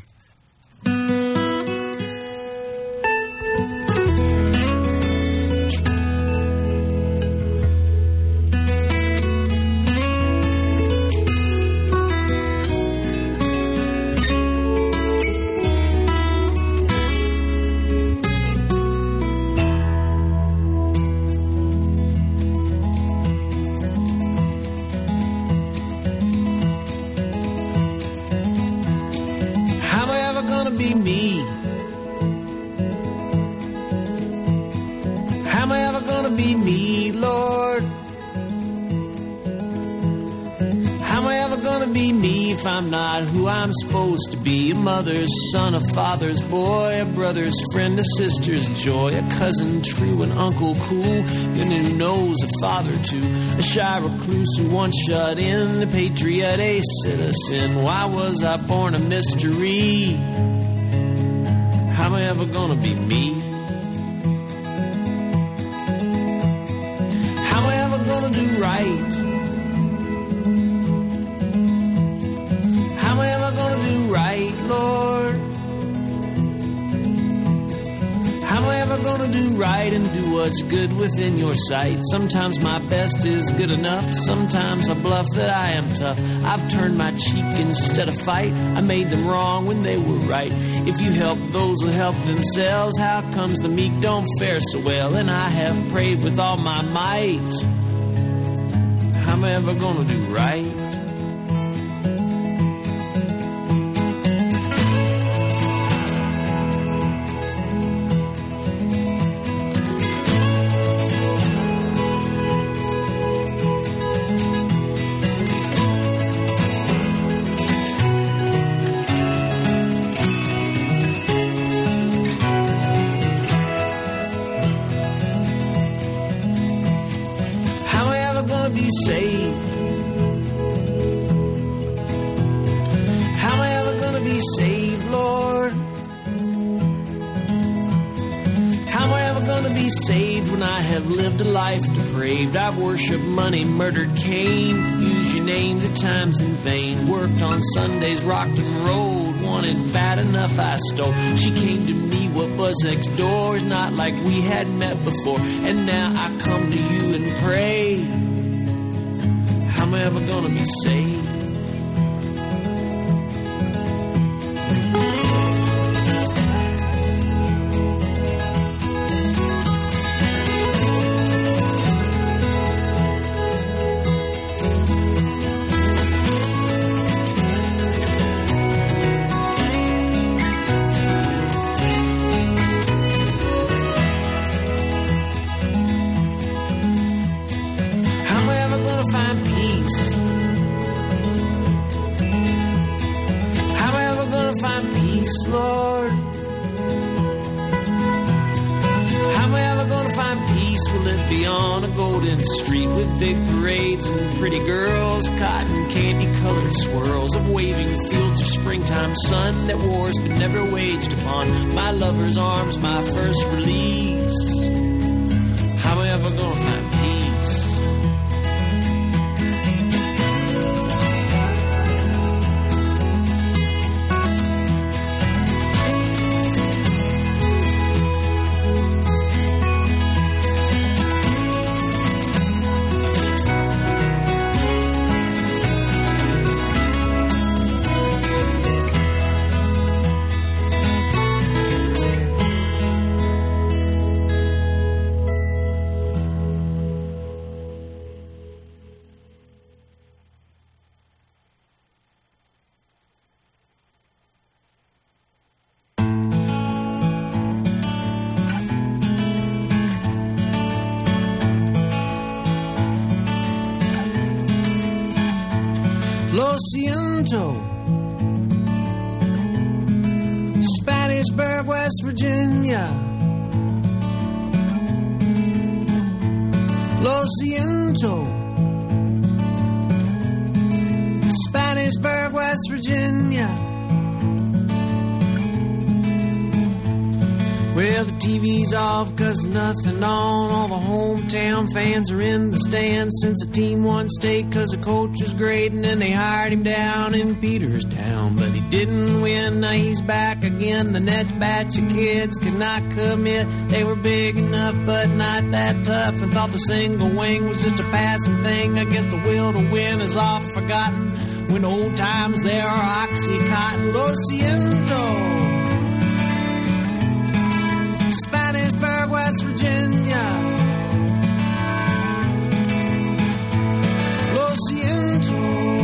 I'm not who I'm supposed to be. A mother's son, a father's boy, a brother's friend, a sister's joy, a cousin true, an uncle cool, and who knows a father too. A shy recluse who once shut in, a patriot, a citizen. Why was I born a mystery? How am I ever gonna be me? How am I ever gonna do right? Lord, how am I ever gonna do right and do what's good within your sight? Sometimes my best is good enough, sometimes I bluff that I am tough. I've turned my cheek instead of fight, I made them wrong when they were right. If you help those who help themselves, how comes the meek don't fare so well? And I have prayed with all my might, how am I ever gonna do right? I've worshipped money, murdered Cain, used your names at times in vain, worked on Sundays, rocked and rolled, wanted bad enough I stole. She came to me, what was next door, not like we had met before, and now I come to you and pray, how am I ever gonna be saved? Sun that wars but never waged upon my lover's arms, my first release. How am I ever gonna find peace? Lo siento, Spanisburg, West Virginia. Lo siento, Spanisburg, West Virginia. Well, the TV's off 'cause nothing on. All the hometown fans are in the stands since the team won state 'cause the coach was great, and then they hired him down in Peterstown. But he didn't win, now he's back again. The next batch of kids could not commit. They were big enough but not that tough, and thought the single wing was just a passing thing. I guess the will to win is oft forgotten when old times there are Oxycontin. Lo siento. Spanish West Virginia. Lo siento.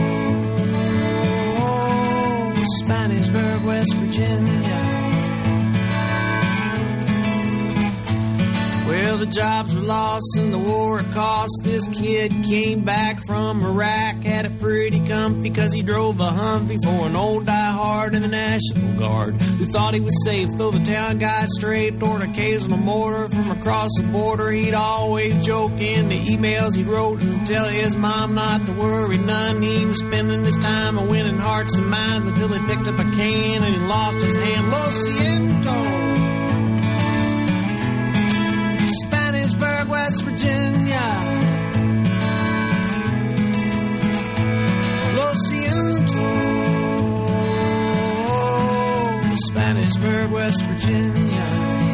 Spanish West Virginia. Well, the jobs were lost and the war it cost. This kid came back from Iraq, had it pretty comfy 'cause he drove a Humvee for an old diehard in the National Guard who thought he was safe, though the town got straight or an occasional mortar from across the border. He'd always joke in the emails he wrote and tell his mom not to worry none. He was spending his time a winning hearts and minds until he picked up a can and he lost his hand. Lo siento. West Virginia. Lo siento. Spanish West Virginia.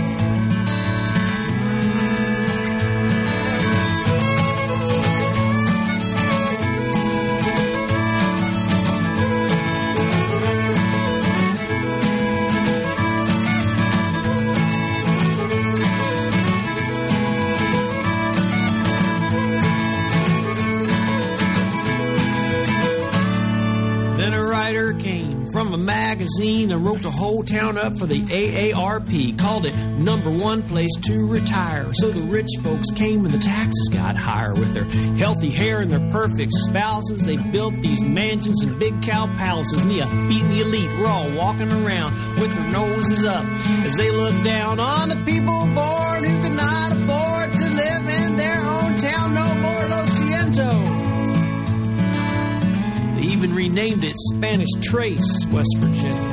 From a magazine and wrote the whole town up for the AARP. Called it #1 place to retire. So the rich folks came and the taxes got higher. With their healthy hair and their perfect spouses, they built these mansions and big cow palaces. And the elite and the elite were all walking around with their noses up as they looked down on the people born who could not afford to live in their own town no more. Lo siento. They even renamed it Spanish Trace, West Virginia.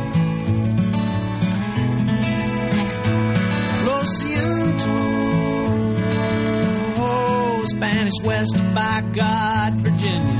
Lo siento. Oh, Spanish West, by God, Virginia.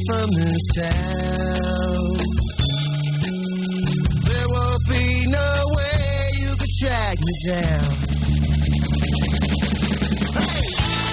from this town. There will be no way you could track me down. Hey!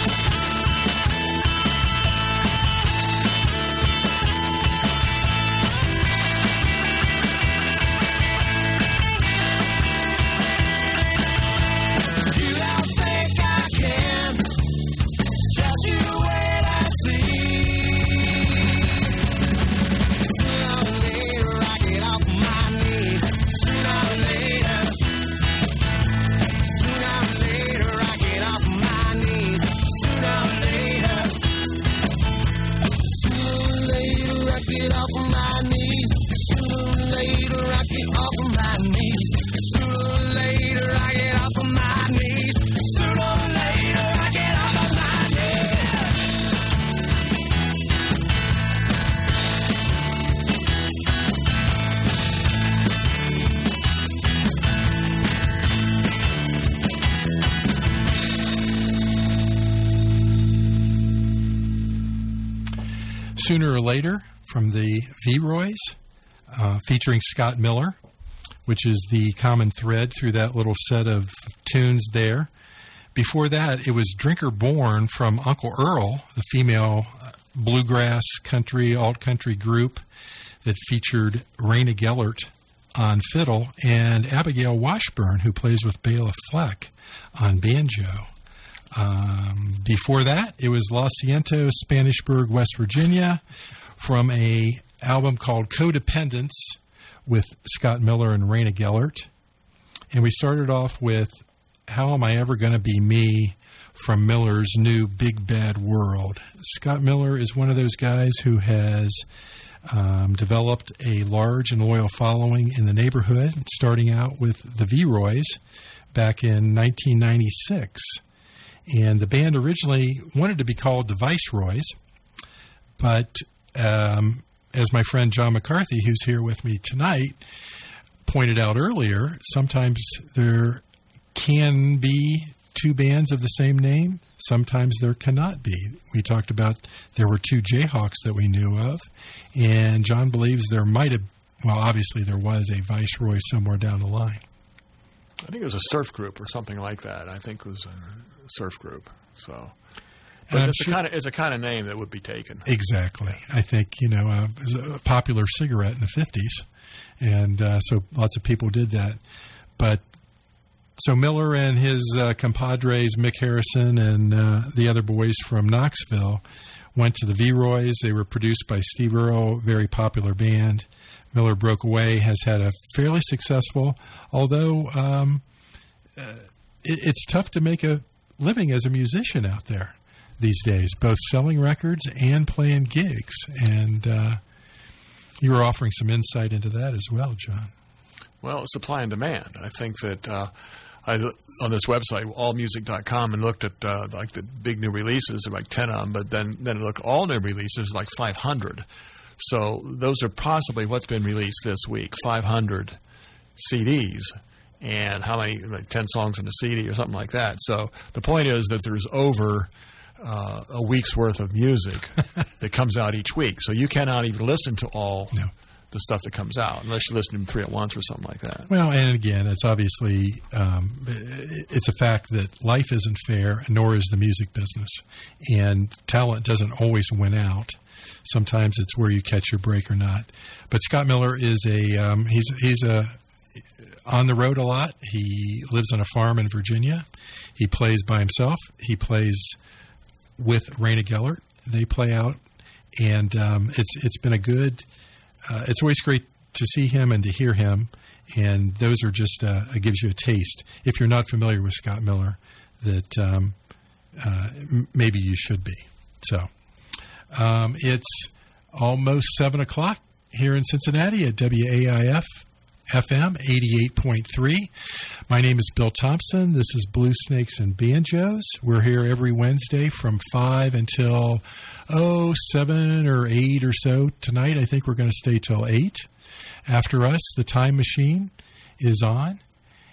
Sooner or Later from the V-Roys, featuring Scott Miller, which is the common thread through that little set of tunes there. Before that, it was Drinker Born from Uncle Earl, the female bluegrass country, alt-country group that featured Raina Gellert on fiddle and Abigail Washburn, who plays with Bela Fleck on banjo. Before that, it was Los Cientos, Spanisburg, West Virginia, from a album called Codependence with Scott Miller and Raina Gellert. And we started off with How Am I Ever Gonna Be Me from Miller's new Big Bad World. Scott Miller is one of those guys who has developed a large and loyal following in the neighborhood, starting out with the V-Roys back in 1996. And the band originally wanted to be called the Viceroys, but as my friend John McCarthy, who's here with me tonight, pointed out earlier, sometimes there can be two bands of the same name. Sometimes there cannot be. We talked about there were two Jayhawks that we knew of, and John believes there might have, well, obviously there was a Viceroy somewhere down the line. I think it was a surf group or something like that. I think it was a surf group. So, but it's a kind of name that would be taken. Exactly. I think, it was a popular cigarette in the 50s, and so lots of people did that. But so Miller and his compadres, Mick Harrison and the other boys from Knoxville, went to the V-Roys. They were produced by Steve Earle, very popular band. Miller broke away, has had a fairly successful, although it's tough to make a living as a musician out there these days, both selling records and playing gigs. And you were offering some insight into that as well, John. Well, supply and demand. I think that I on this website, allmusic.com, and looked at like the big new releases, like 10 of them, but then I looked at all new releases, like 500. So those are possibly what's been released this week, 500 CDs. And how many, like 10 songs in a CD or something like that. So the point is that there's over a week's worth of music that comes out each week. So you cannot even listen to all the stuff that comes out unless you listen to them 3 at once or something like that. Well, and again, it's obviously it's a fact that life isn't fair, nor is the music business. And talent doesn't always win out. Sometimes it's where you catch your break or not. But Scott Miller is he's on the road a lot. He lives on a farm in Virginia. He plays by himself. He plays with Raina Gellert. They play out, and it's been a good. It's always great to see him and to hear him, and those are just it gives you a taste. If you're not familiar with Scott Miller, that maybe you should be. So it's almost 7:00 here in Cincinnati at WAIF FM 88.3. My name is Bill Thompson. This is Blue Snakes and Banjos. We're here every Wednesday from 5 until 7 or 8 or so. Tonight, I think we're going to stay till 8. After us, the Time Machine is on.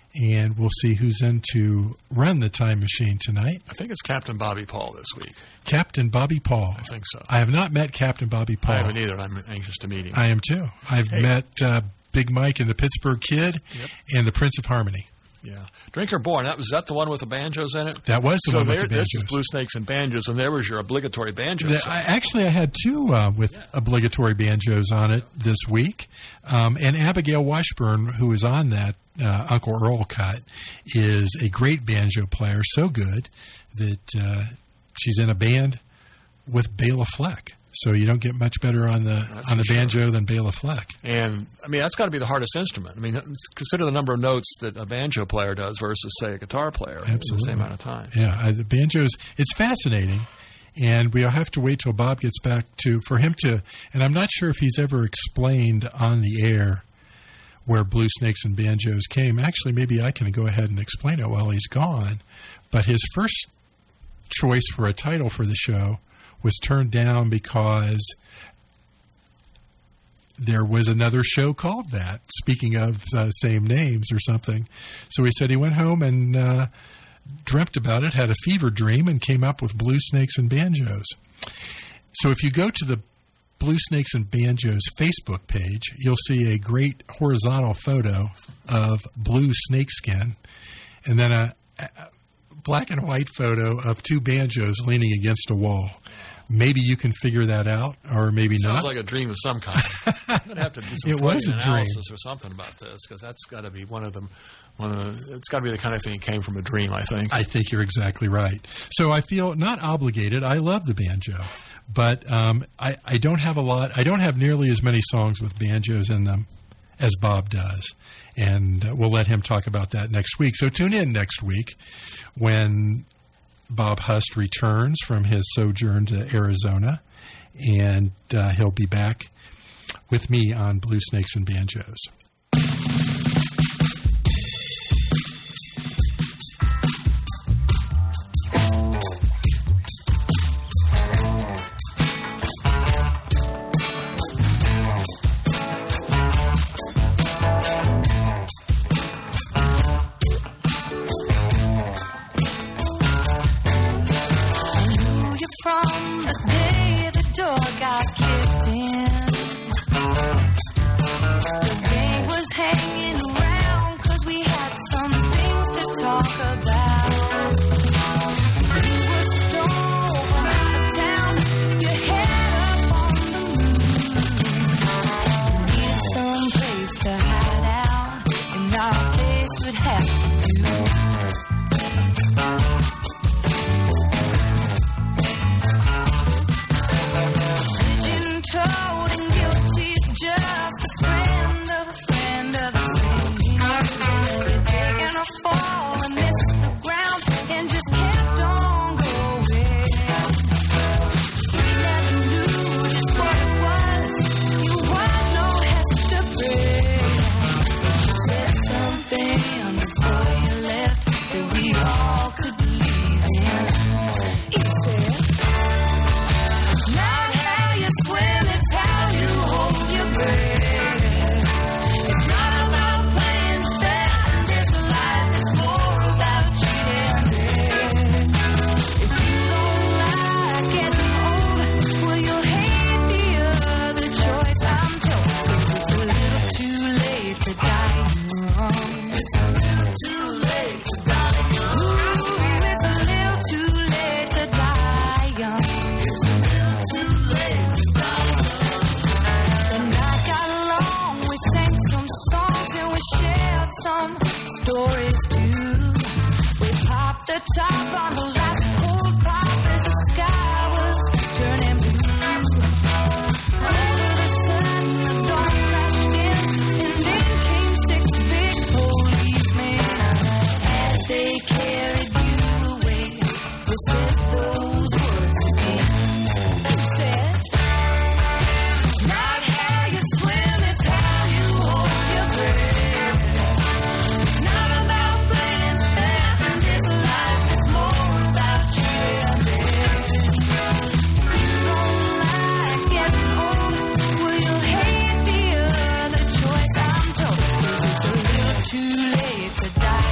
and we'll see who's in to run the time machine tonight. I think it's Captain Bobby Paul this week. Captain Bobby Paul. I think so. I have not met Captain Bobby Paul. I haven't either. I'm anxious to meet him. I am too. I've met Big Mike and the Pittsburgh Kid and the Prince of Harmony. Yeah. Drinker Born, was that the one with the banjos in it? That was the one with the banjos. This is Blue Snakes and Banjos, and there was your obligatory banjo song. I had two with obligatory banjos on it this week. And Abigail Washburn, who is on that Uncle Earl cut, is a great banjo player, so good that she's in a band with Bela Fleck. So you don't get much better on the banjo than Bela Fleck. And, I mean, that's got to be the hardest instrument. I mean, consider the number of notes that a banjo player does versus, say, a guitar player in the same amount of time. Yeah, the banjos, it's fascinating. And we'll have to wait till Bob gets back for him to, and I'm not sure if he's ever explained on the air where Blue Snakes and Banjos came. Actually, maybe I can go ahead and explain it while he's gone. But his first choice for a title for the show was turned down because there was another show called that, speaking of same names or something. So he said he went home and dreamt about it, had a fever dream, and came up with Blue Snakes and Banjos. So if you go to the Blue Snakes and Banjos Facebook page, you'll see a great horizontal photo of blue snakeskin and then a black and white photo of two banjos leaning against a wall. Maybe you can figure that out, or maybe not. Sounds like a dream of some kind. I'm going to have to do some analysis or something about this, because that's got to be one of them. It's got to be the kind of thing that came from a dream, I think. I think you're exactly right. So I feel not obligated. I love the banjo, but I don't have a lot. I don't have nearly as many songs with banjos in them as Bob does, and we'll let him talk about that next week. So tune in next week when Bob Hust returns from his sojourn to Arizona, and he'll be back with me on Blue Snakes and Banjos. Too late to die.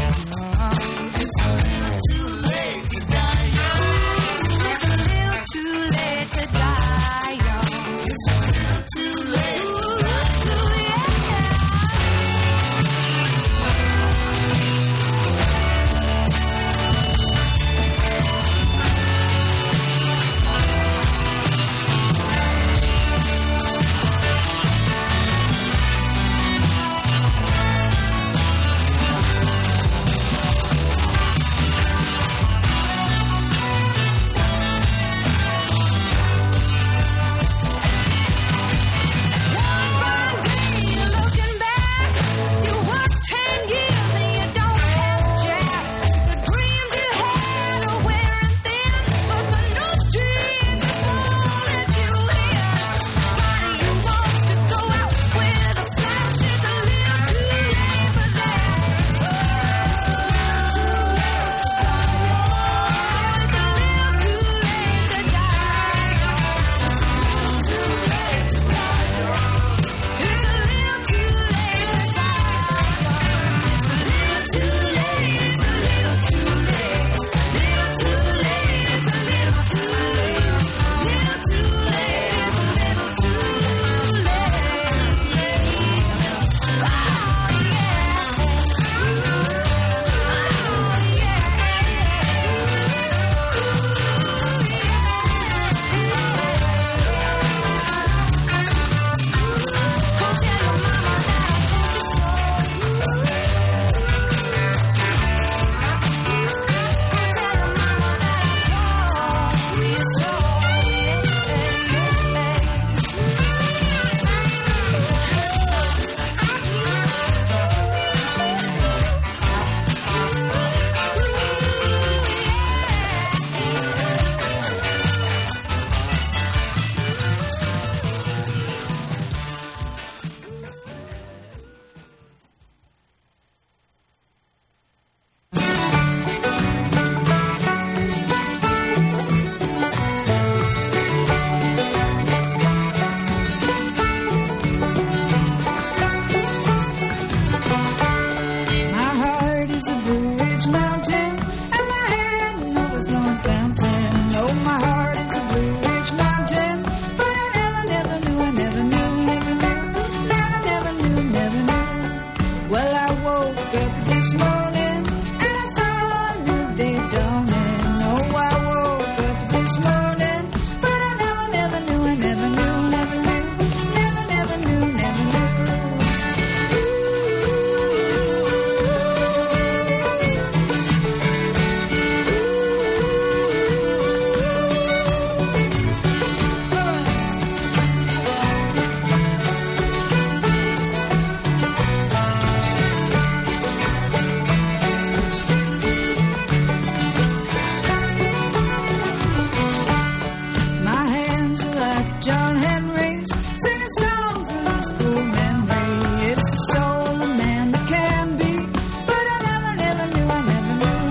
John Henry's singing songs of his poor memory. It's the soul of man that can be, but I never knew, I never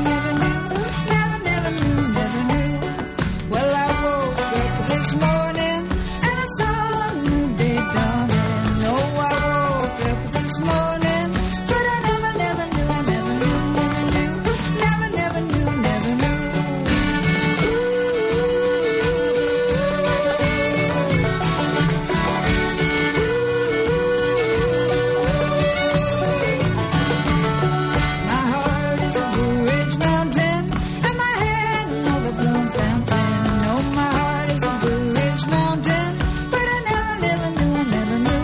knew. Well, I woke up this morning and I saw a new day dawning. Oh, I woke up this morning, but I never knew, I never knew. My heart is a Blue Ridge mountain, and my head an overflowing fountain. Oh, my heart is a Blue Ridge mountain, but I never knew, I never knew.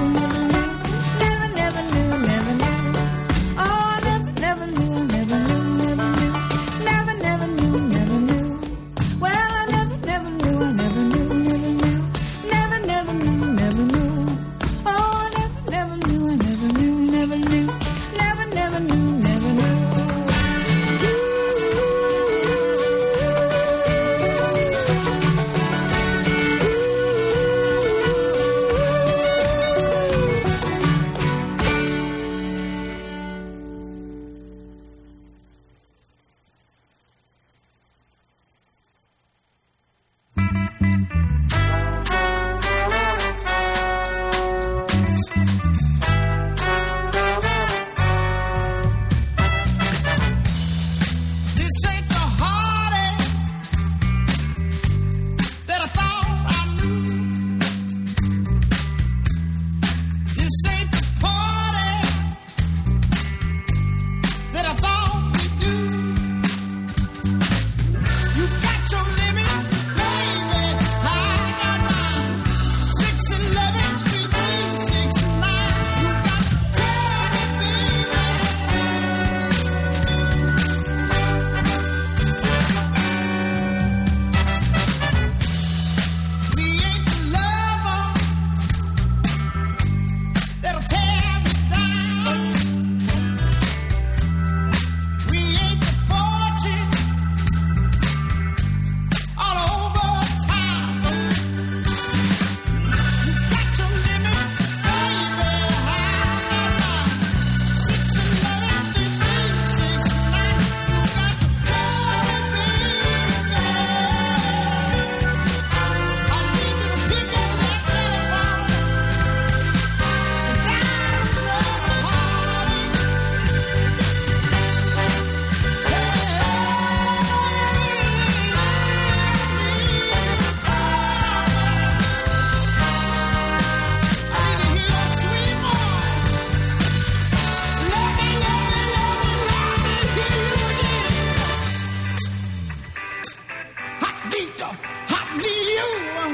Oh, I never knew, I never knew. Well, I never knew, I never knew. Oh, I never knew, I never knew. This ain't the heartache that I thought I knew. This ain't the party that I thought we do. You got your limit, baby. I got mine. 6'11", 6'9". You got to tell me, baby. We ain't the lovers that'll tear me down. We ain't the fortune all over town. You got your limit, baby. I got mine. 6'11", 6'9". You got to tell me, baby. I need you to pick up that telephone and dial the I need you.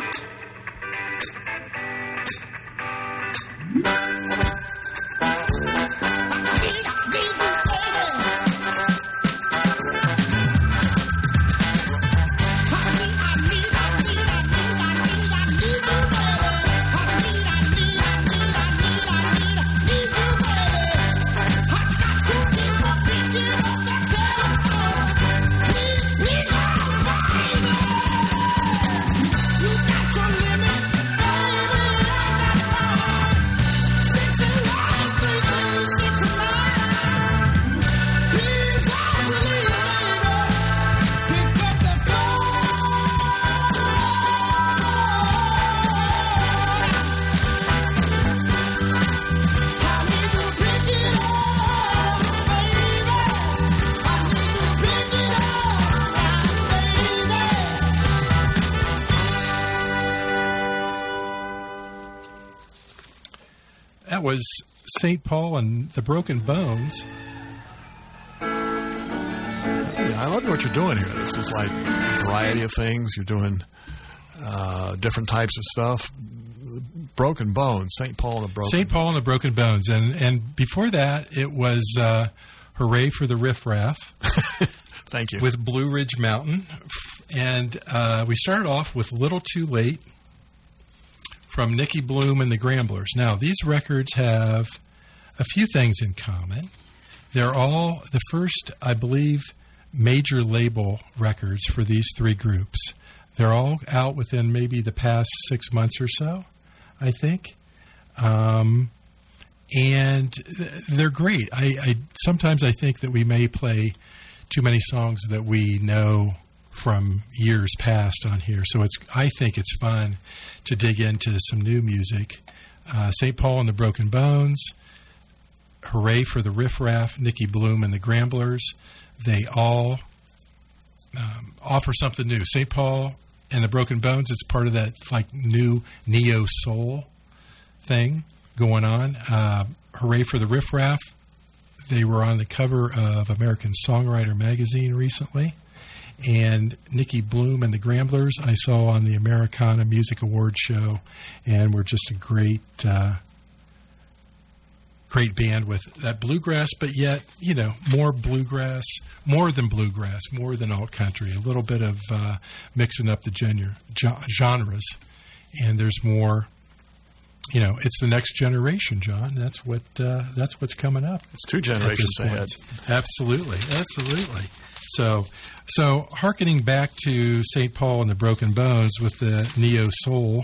That was St. Paul and the Broken Bones. Yeah, I love what you're doing here. This is like a variety of things. You're doing different types of stuff. Broken Bones, St. Paul and the Broken St. Paul and the Broken Bones. And before that, it was Hooray for the Riff Raff. Thank you. With Blue Ridge Mountain. And we started off with Little Too Late from Nicky Bloom and the Gramblers. Now, these records have a few things in common. They're all the first, I believe, major label records for these three groups. They're all out within maybe the past 6 months or so, I think. And they're great. Sometimes I think that we may play too many songs that we know from years past on here. So I think it's fun to dig into some new music. St. Paul and the Broken Bones, Hooray for the Riff Raff, Nicky Bloom and the Gramblers. They all offer something new. St. Paul and the Broken Bones, it's part of that like new neo-soul thing going on. Hooray for the Riff Raff, they were on the cover of American Songwriter magazine recently. And Nicky Bloom and the Gramblers I saw on the Americana Music Awards show, and were just a great band with that bluegrass, but yet, more bluegrass, more than bluegrass, more than alt country, a little bit of mixing up the genres. And there's more, it's the next generation, John. That's what's coming up. It's two generations ahead. Absolutely. So hearkening back to St. Paul and the Broken Bones with the neo soul,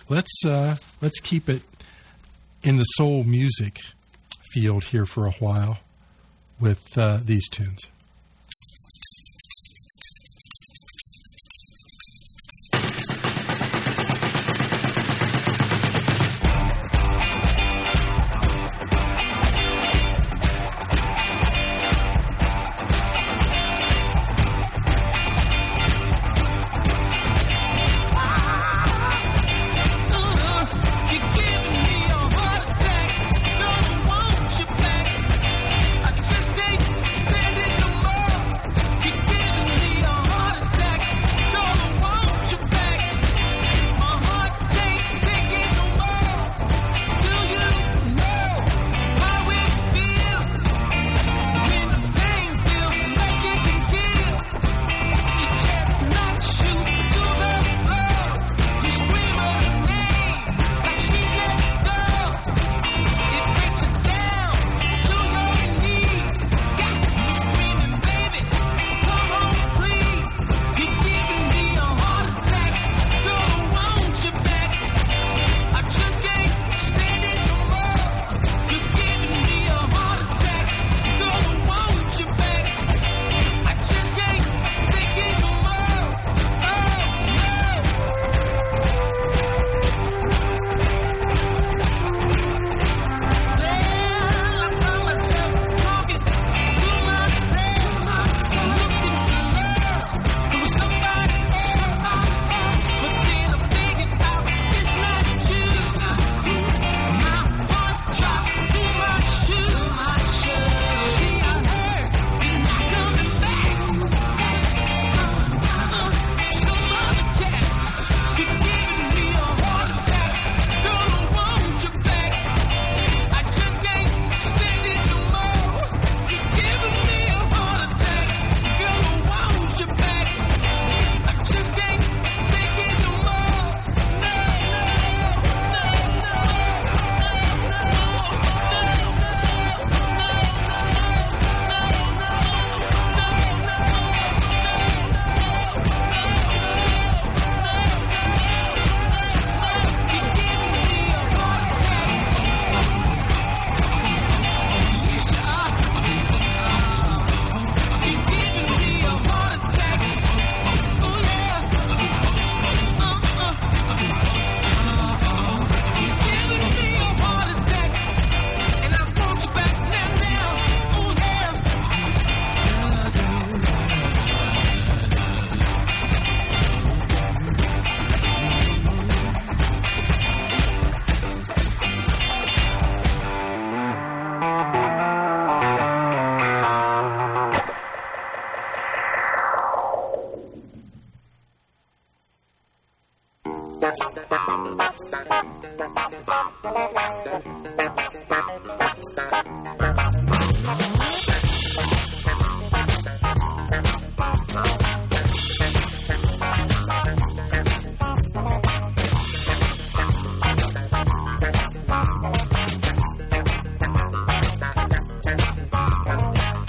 let's keep it in the soul music field here for a while with these tunes.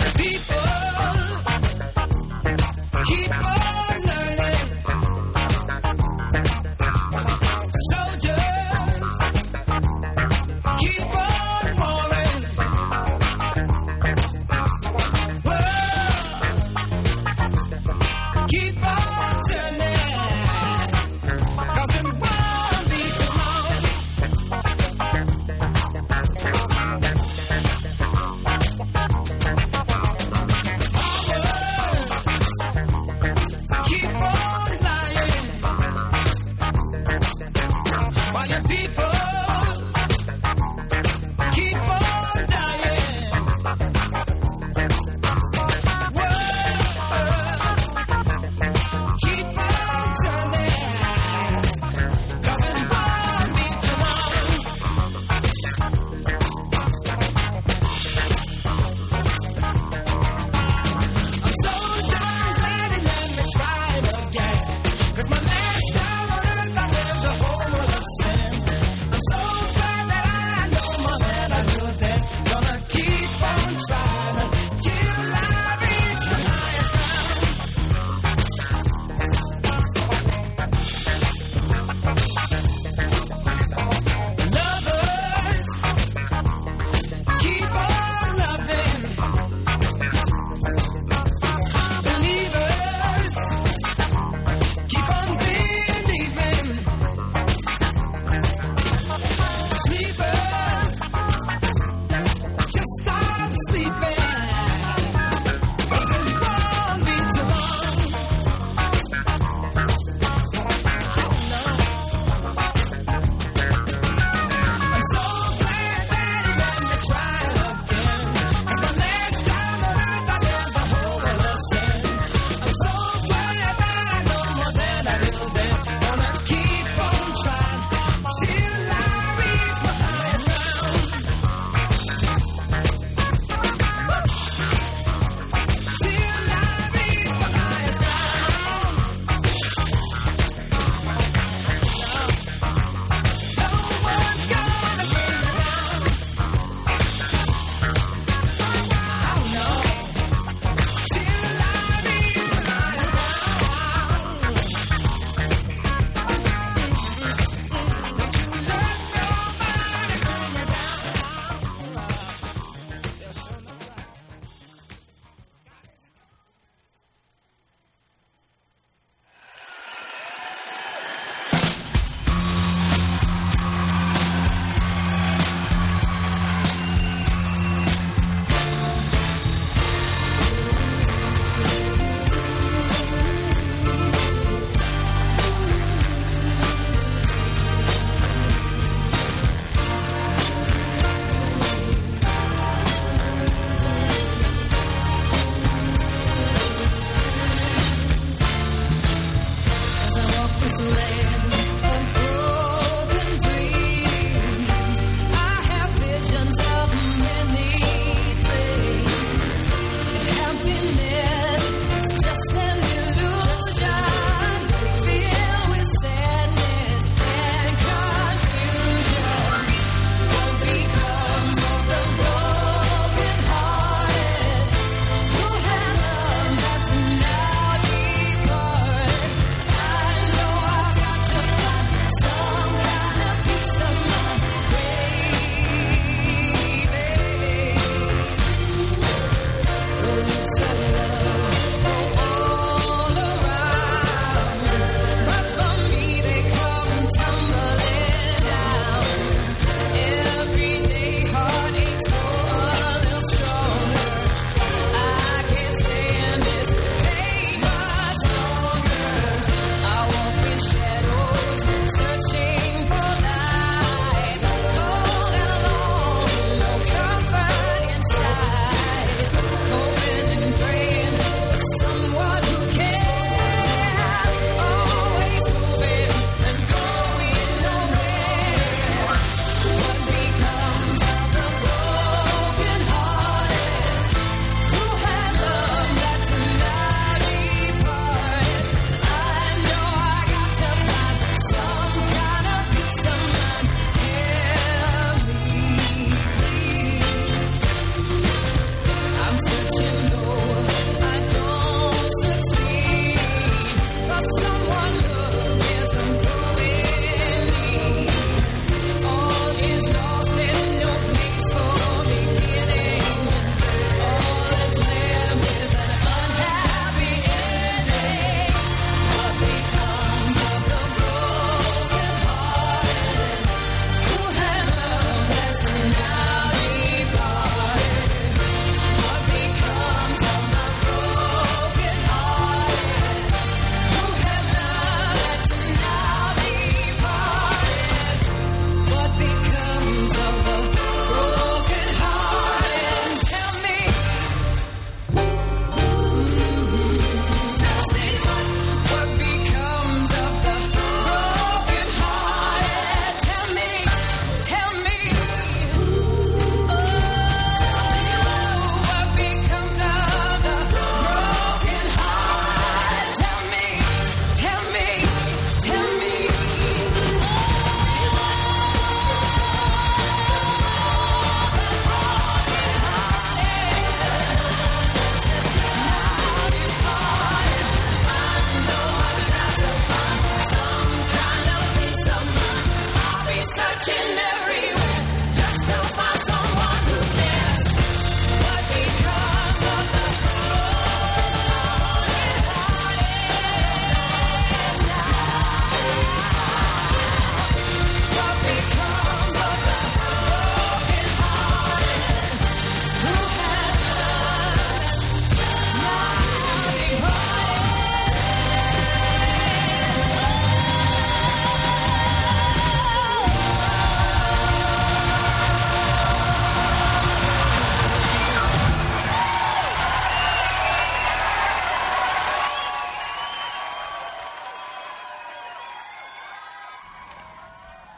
Keep on learning.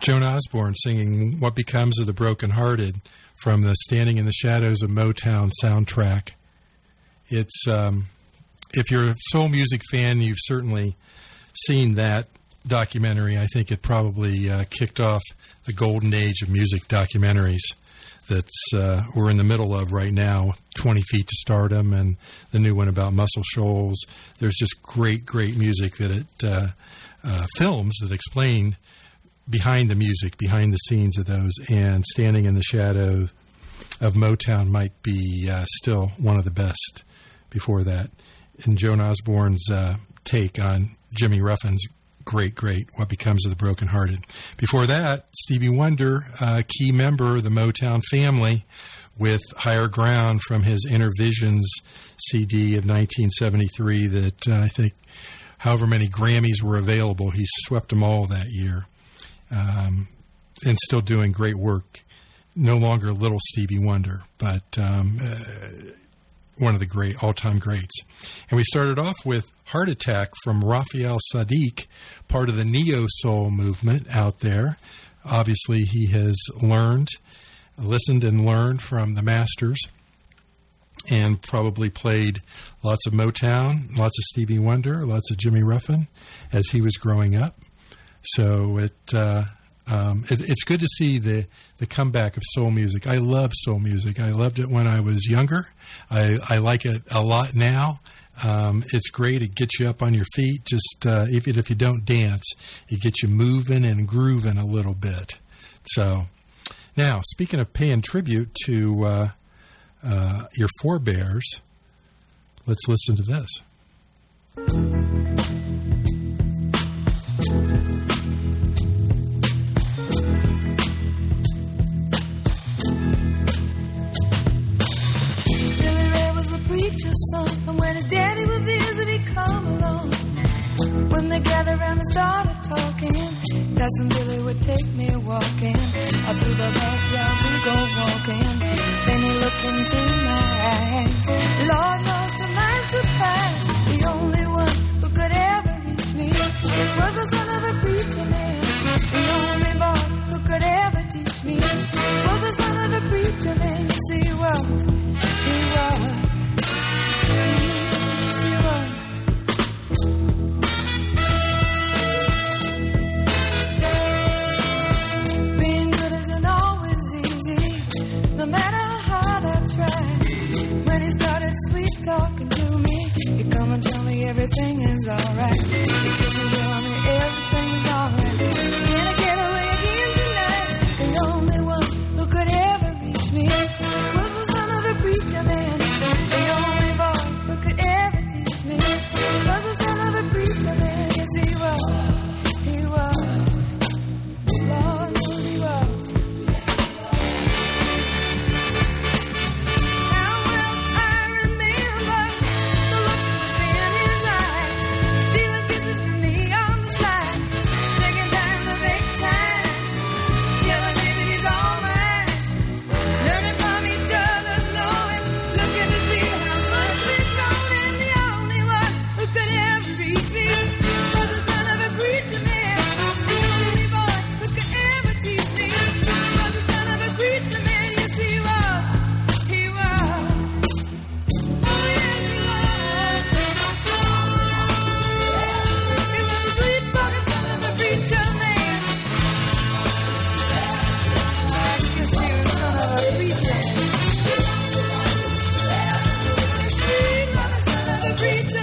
Joan Osborne singing What Becomes of the Brokenhearted from the Standing in the Shadows of Motown soundtrack. It's, if you're a soul music fan, you've certainly seen that documentary. I think it probably kicked off the golden age of music documentaries that's we're in the middle of right now, 20 Feet to Stardom and the new one about Muscle Shoals. There's just great, great music that it films that explain behind the music, behind the scenes of those, and Standing in the Shadow of Motown might be still one of the best before that. And Joan Osborne's take on Jimmy Ruffin's great, What Becomes of the Brokenhearted. Before that, Stevie Wonder, key member of the Motown family, with Higher Ground from his Inner Visions CD of 1973 that I think however many Grammys were available, he swept them all that year. And still doing great work. No longer Little Stevie Wonder, but one of the great all-time greats. And we started off with Heart Attack from Raphael Saadiq, part of the neo-soul movement out there. Obviously, he has listened and learned from the masters, and probably played lots of Motown, lots of Stevie Wonder, lots of Jimmy Ruffin as he was growing up. So it's good to see the comeback of soul music. I love soul music. I loved it when I was younger. I like it a lot now. It's great. It gets you up on your feet. Just even if you don't dance, it gets you moving and grooving a little bit. So now, speaking of paying tribute to your forebears, let's listen to this. Preacher's son, and when his daddy would visit, he'd come along. When they gathered around and started talking, Cousin Billy would take me walking. Out through the backyard we go walking. Then he looked into my eyes. Lord knows to my surprise, the only one who could ever reach me was the son of a preacher man. The only boy who could ever teach me was the son of a preacher man. You see what he was. Being good isn't always easy, no matter how hard I try. When he started sweet talking to me, he'd come and tell me everything is alright. He kissed and tell me everything's alright. Can I get away again tonight? The only one who could ever reach me was the son of a preacher man. The only boy who could ever teach me was the son of a preacher man. Yes, he was. He was. Lord knows he was. How well I remember the look that was in his eyes, stealing kisses from me on the slide, taking time to make time, telling me that he's all mine, learning from each other's knowing, looking to see how much we've grown, and the only one who could ever reach me was the son of a preacher man. The only boy who could ever teach me was the son of a preacher man. Yes, he was. He was. Oh, yes, he was. He was the sweet talking son of a preacher man. Yes, he was son of a preacher. Sweet talking son of a preacher.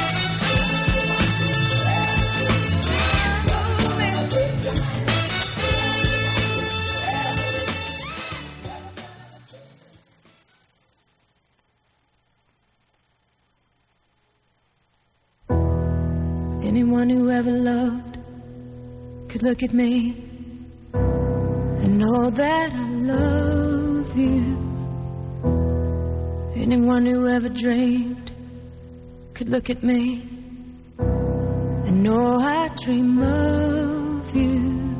Oh, man. Anyone who ever loved could look at me and know that I love you. Anyone who ever dreamed could look at me and know I dream of you.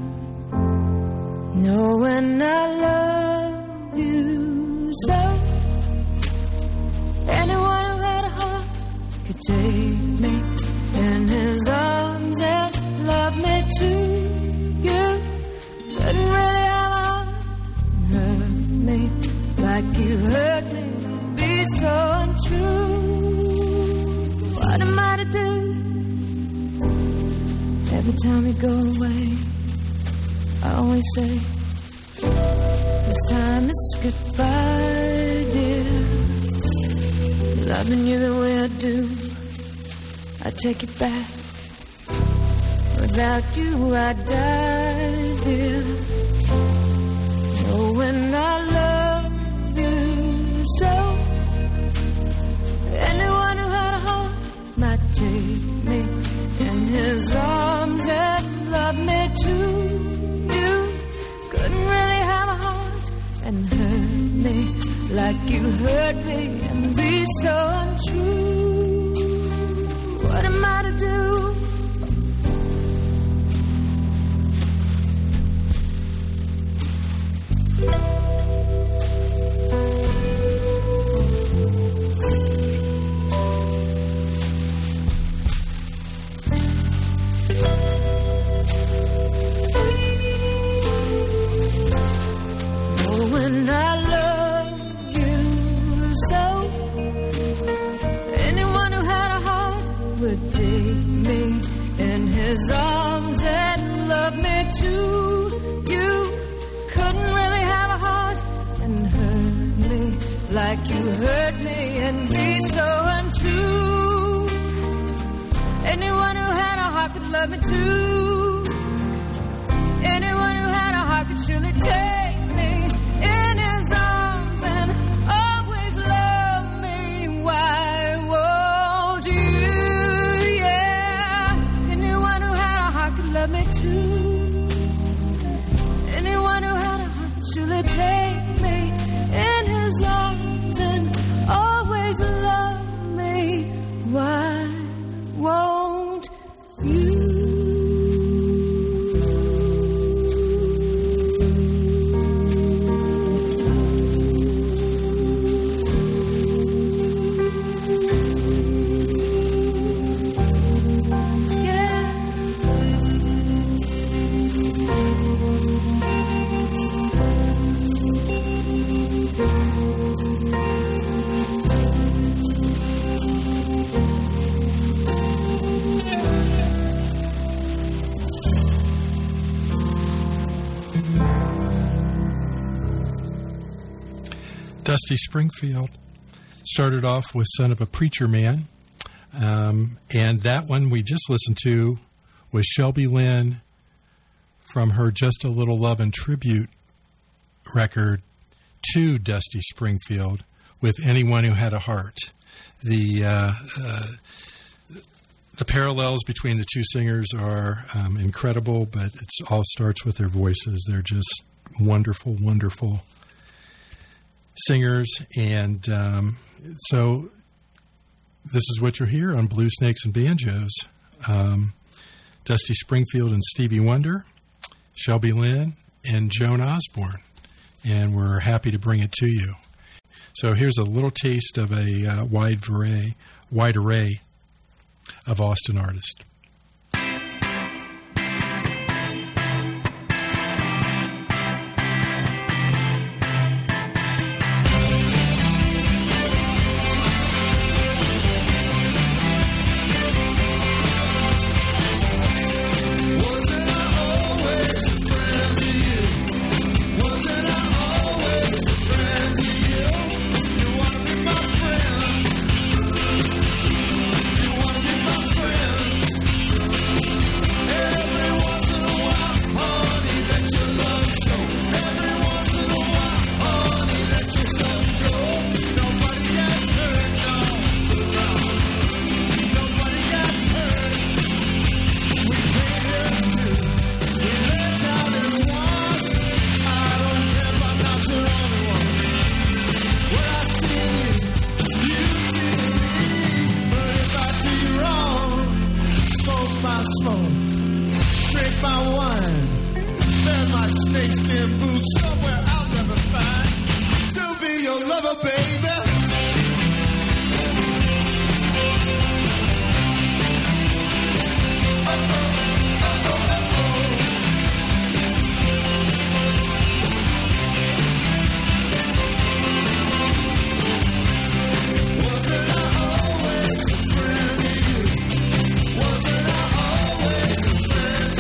Knowing I love you so. Anyone who had a heart could take me in his arms and love me too. You time you go away, I always say, this time it's goodbye, dear. Loving you the way I do, I take it back. Without you I die, dear. Oh, when I love you so, anyone who had a heart might take me in his arms and love me too. You couldn't really have a heart and hurt me like you hurt me and be so untrue. What am I to do? When I love you so, anyone who had a heart would take me in his arms and love me too. You couldn't really have a heart and hurt me like you hurt me and be so untrue. Anyone who had a heart could love me too. Anyone who had a heart could surely take me in his arms and always love me. Why won't you? Yeah. Anyone who had a heart could love me too. Anyone who had a heart could surely take me in his arms and always love me. Why won't you? Dusty Springfield started off with Son of a Preacher Man, and that one we just listened to was Shelby Lynn from her Just a Little Lovin' tribute record to Dusty Springfield with Anyone Who Had a Heart. The parallels between the two singers are incredible, but it all starts with their voices. They're just wonderful, wonderful singers, and so this is what you'll hear on Blue Snakes and Banjos. Dusty Springfield and Stevie Wonder, Shelby Lynn, and Joan Osborne, and we're happy to bring it to you. So here's a little taste of a wide array of Austin artists. Wasn't I always a friend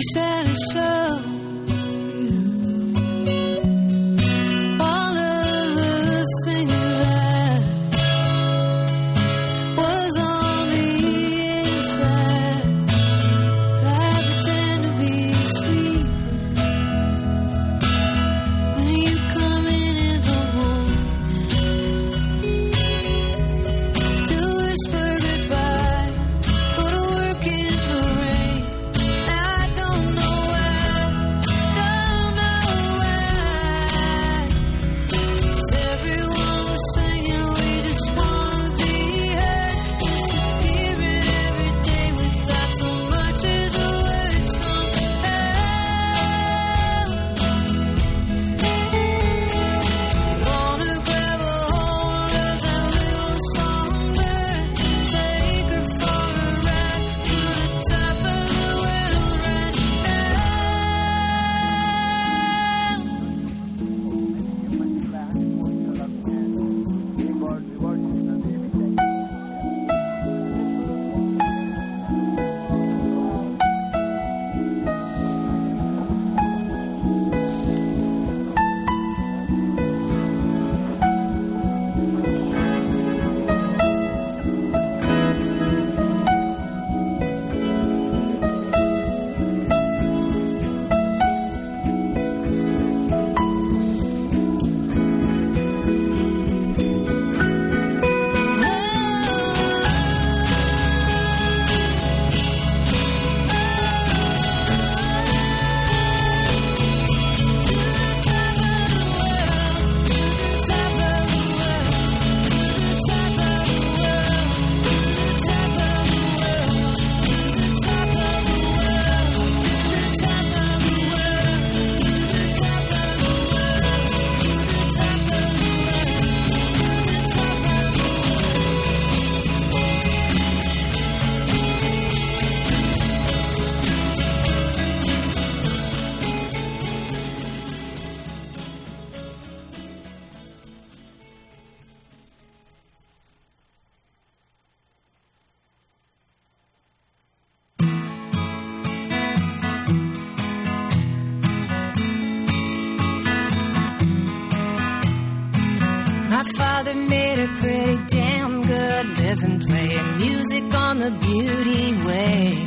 wish that I showed you all of the things that was on the inside. I pretend to be sleeping when you come in the home to whisper goodbye, go to work in the rain. I don't know why, don't know why. 'Cause everyone was singing, we just wanna be heard, disappearing every day without so much as a word somehow. Wanna grab a hold of that little songbird, take her for a ride to the top of the world right My father made a pretty damn good living playing music on the Beauty Way.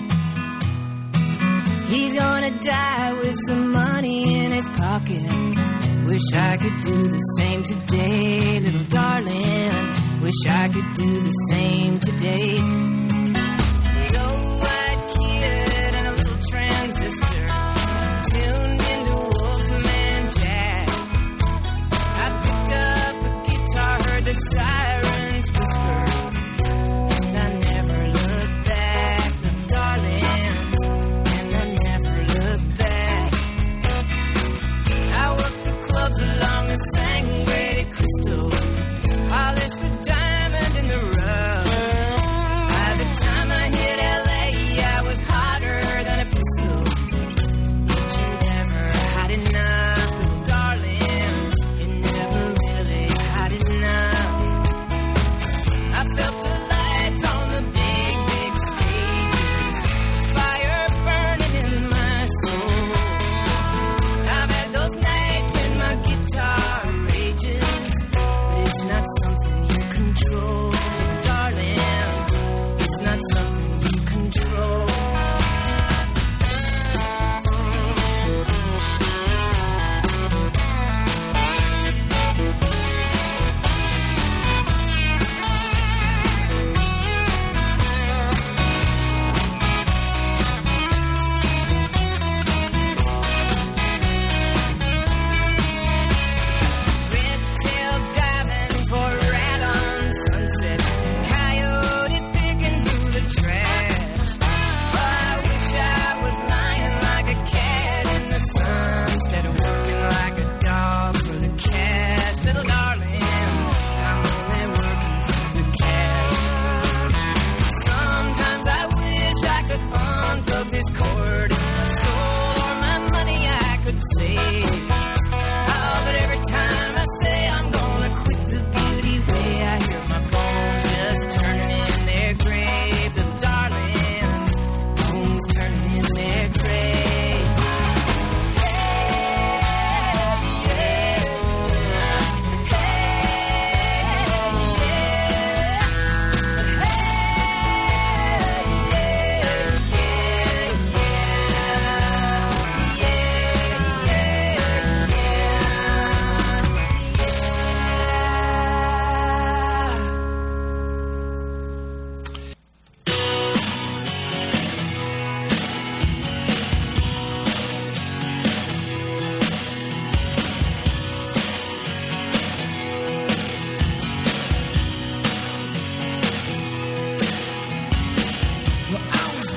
He's gonna die with some money in his pocket. Wish I could do the same today, little darling. Wish I could do the same today. No white kid and a little transistor tuned into Wolfman Jack. I picked up a guitar, heard the sirens whisper, and I never looked back, little darling, and I never looked back. I worked the clubs along the Sangre de Cristo, polished the diamond in the rough. I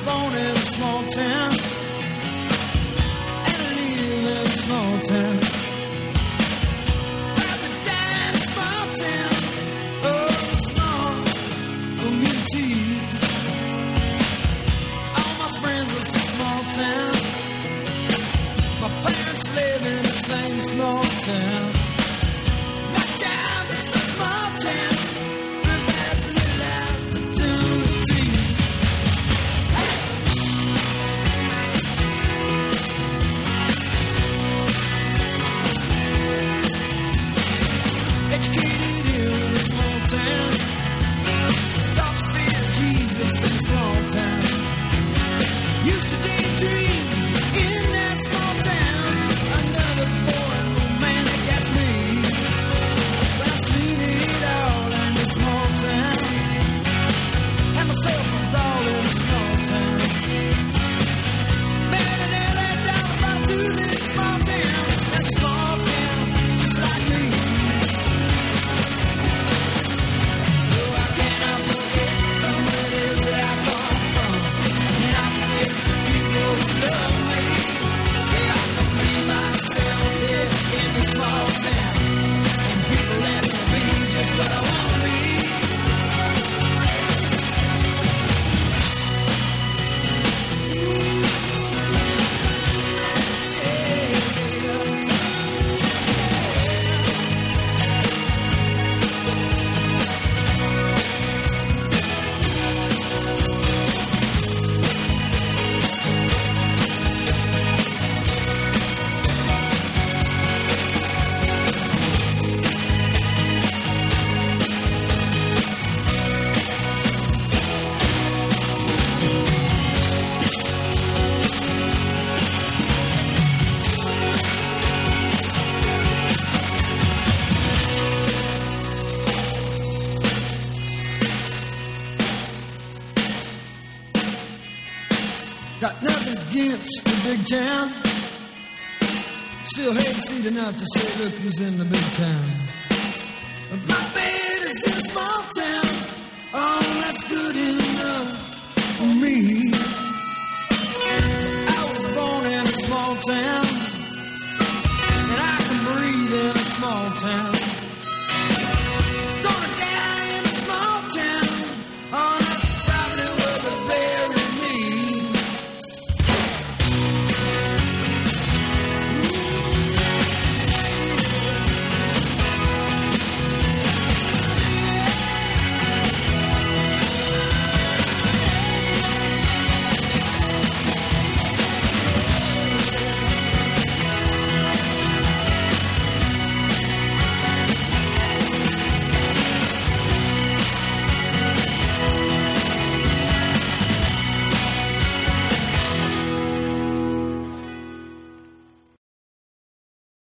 born in a small town and I live in a small town. I've been down in a small town, oh, small communities. All my friends live in a small town. My parents live in the same small town. Not down in a small town, but that's a little opportunity. Educated in a small town, taught to fear Jesus in a small town. Used to daydream in that small town. Another boy, romantic as me. But I've seen it all in this small town. Had myself a brawl in a small town. Man, an LA dollar brought to this small town. That small town, just like me. Oh, I cannot forget from where it is that I come from. I cannot forget the people who love me. Yeah, I can be myself here in this small town. And people let me be just what I want to be. Got nothing against the big town. Still hate to see it enough to say, look who's in the big town. But my bed is in a small town. Oh, that's good enough for me. I was born in a small town, and I can breathe in a small town.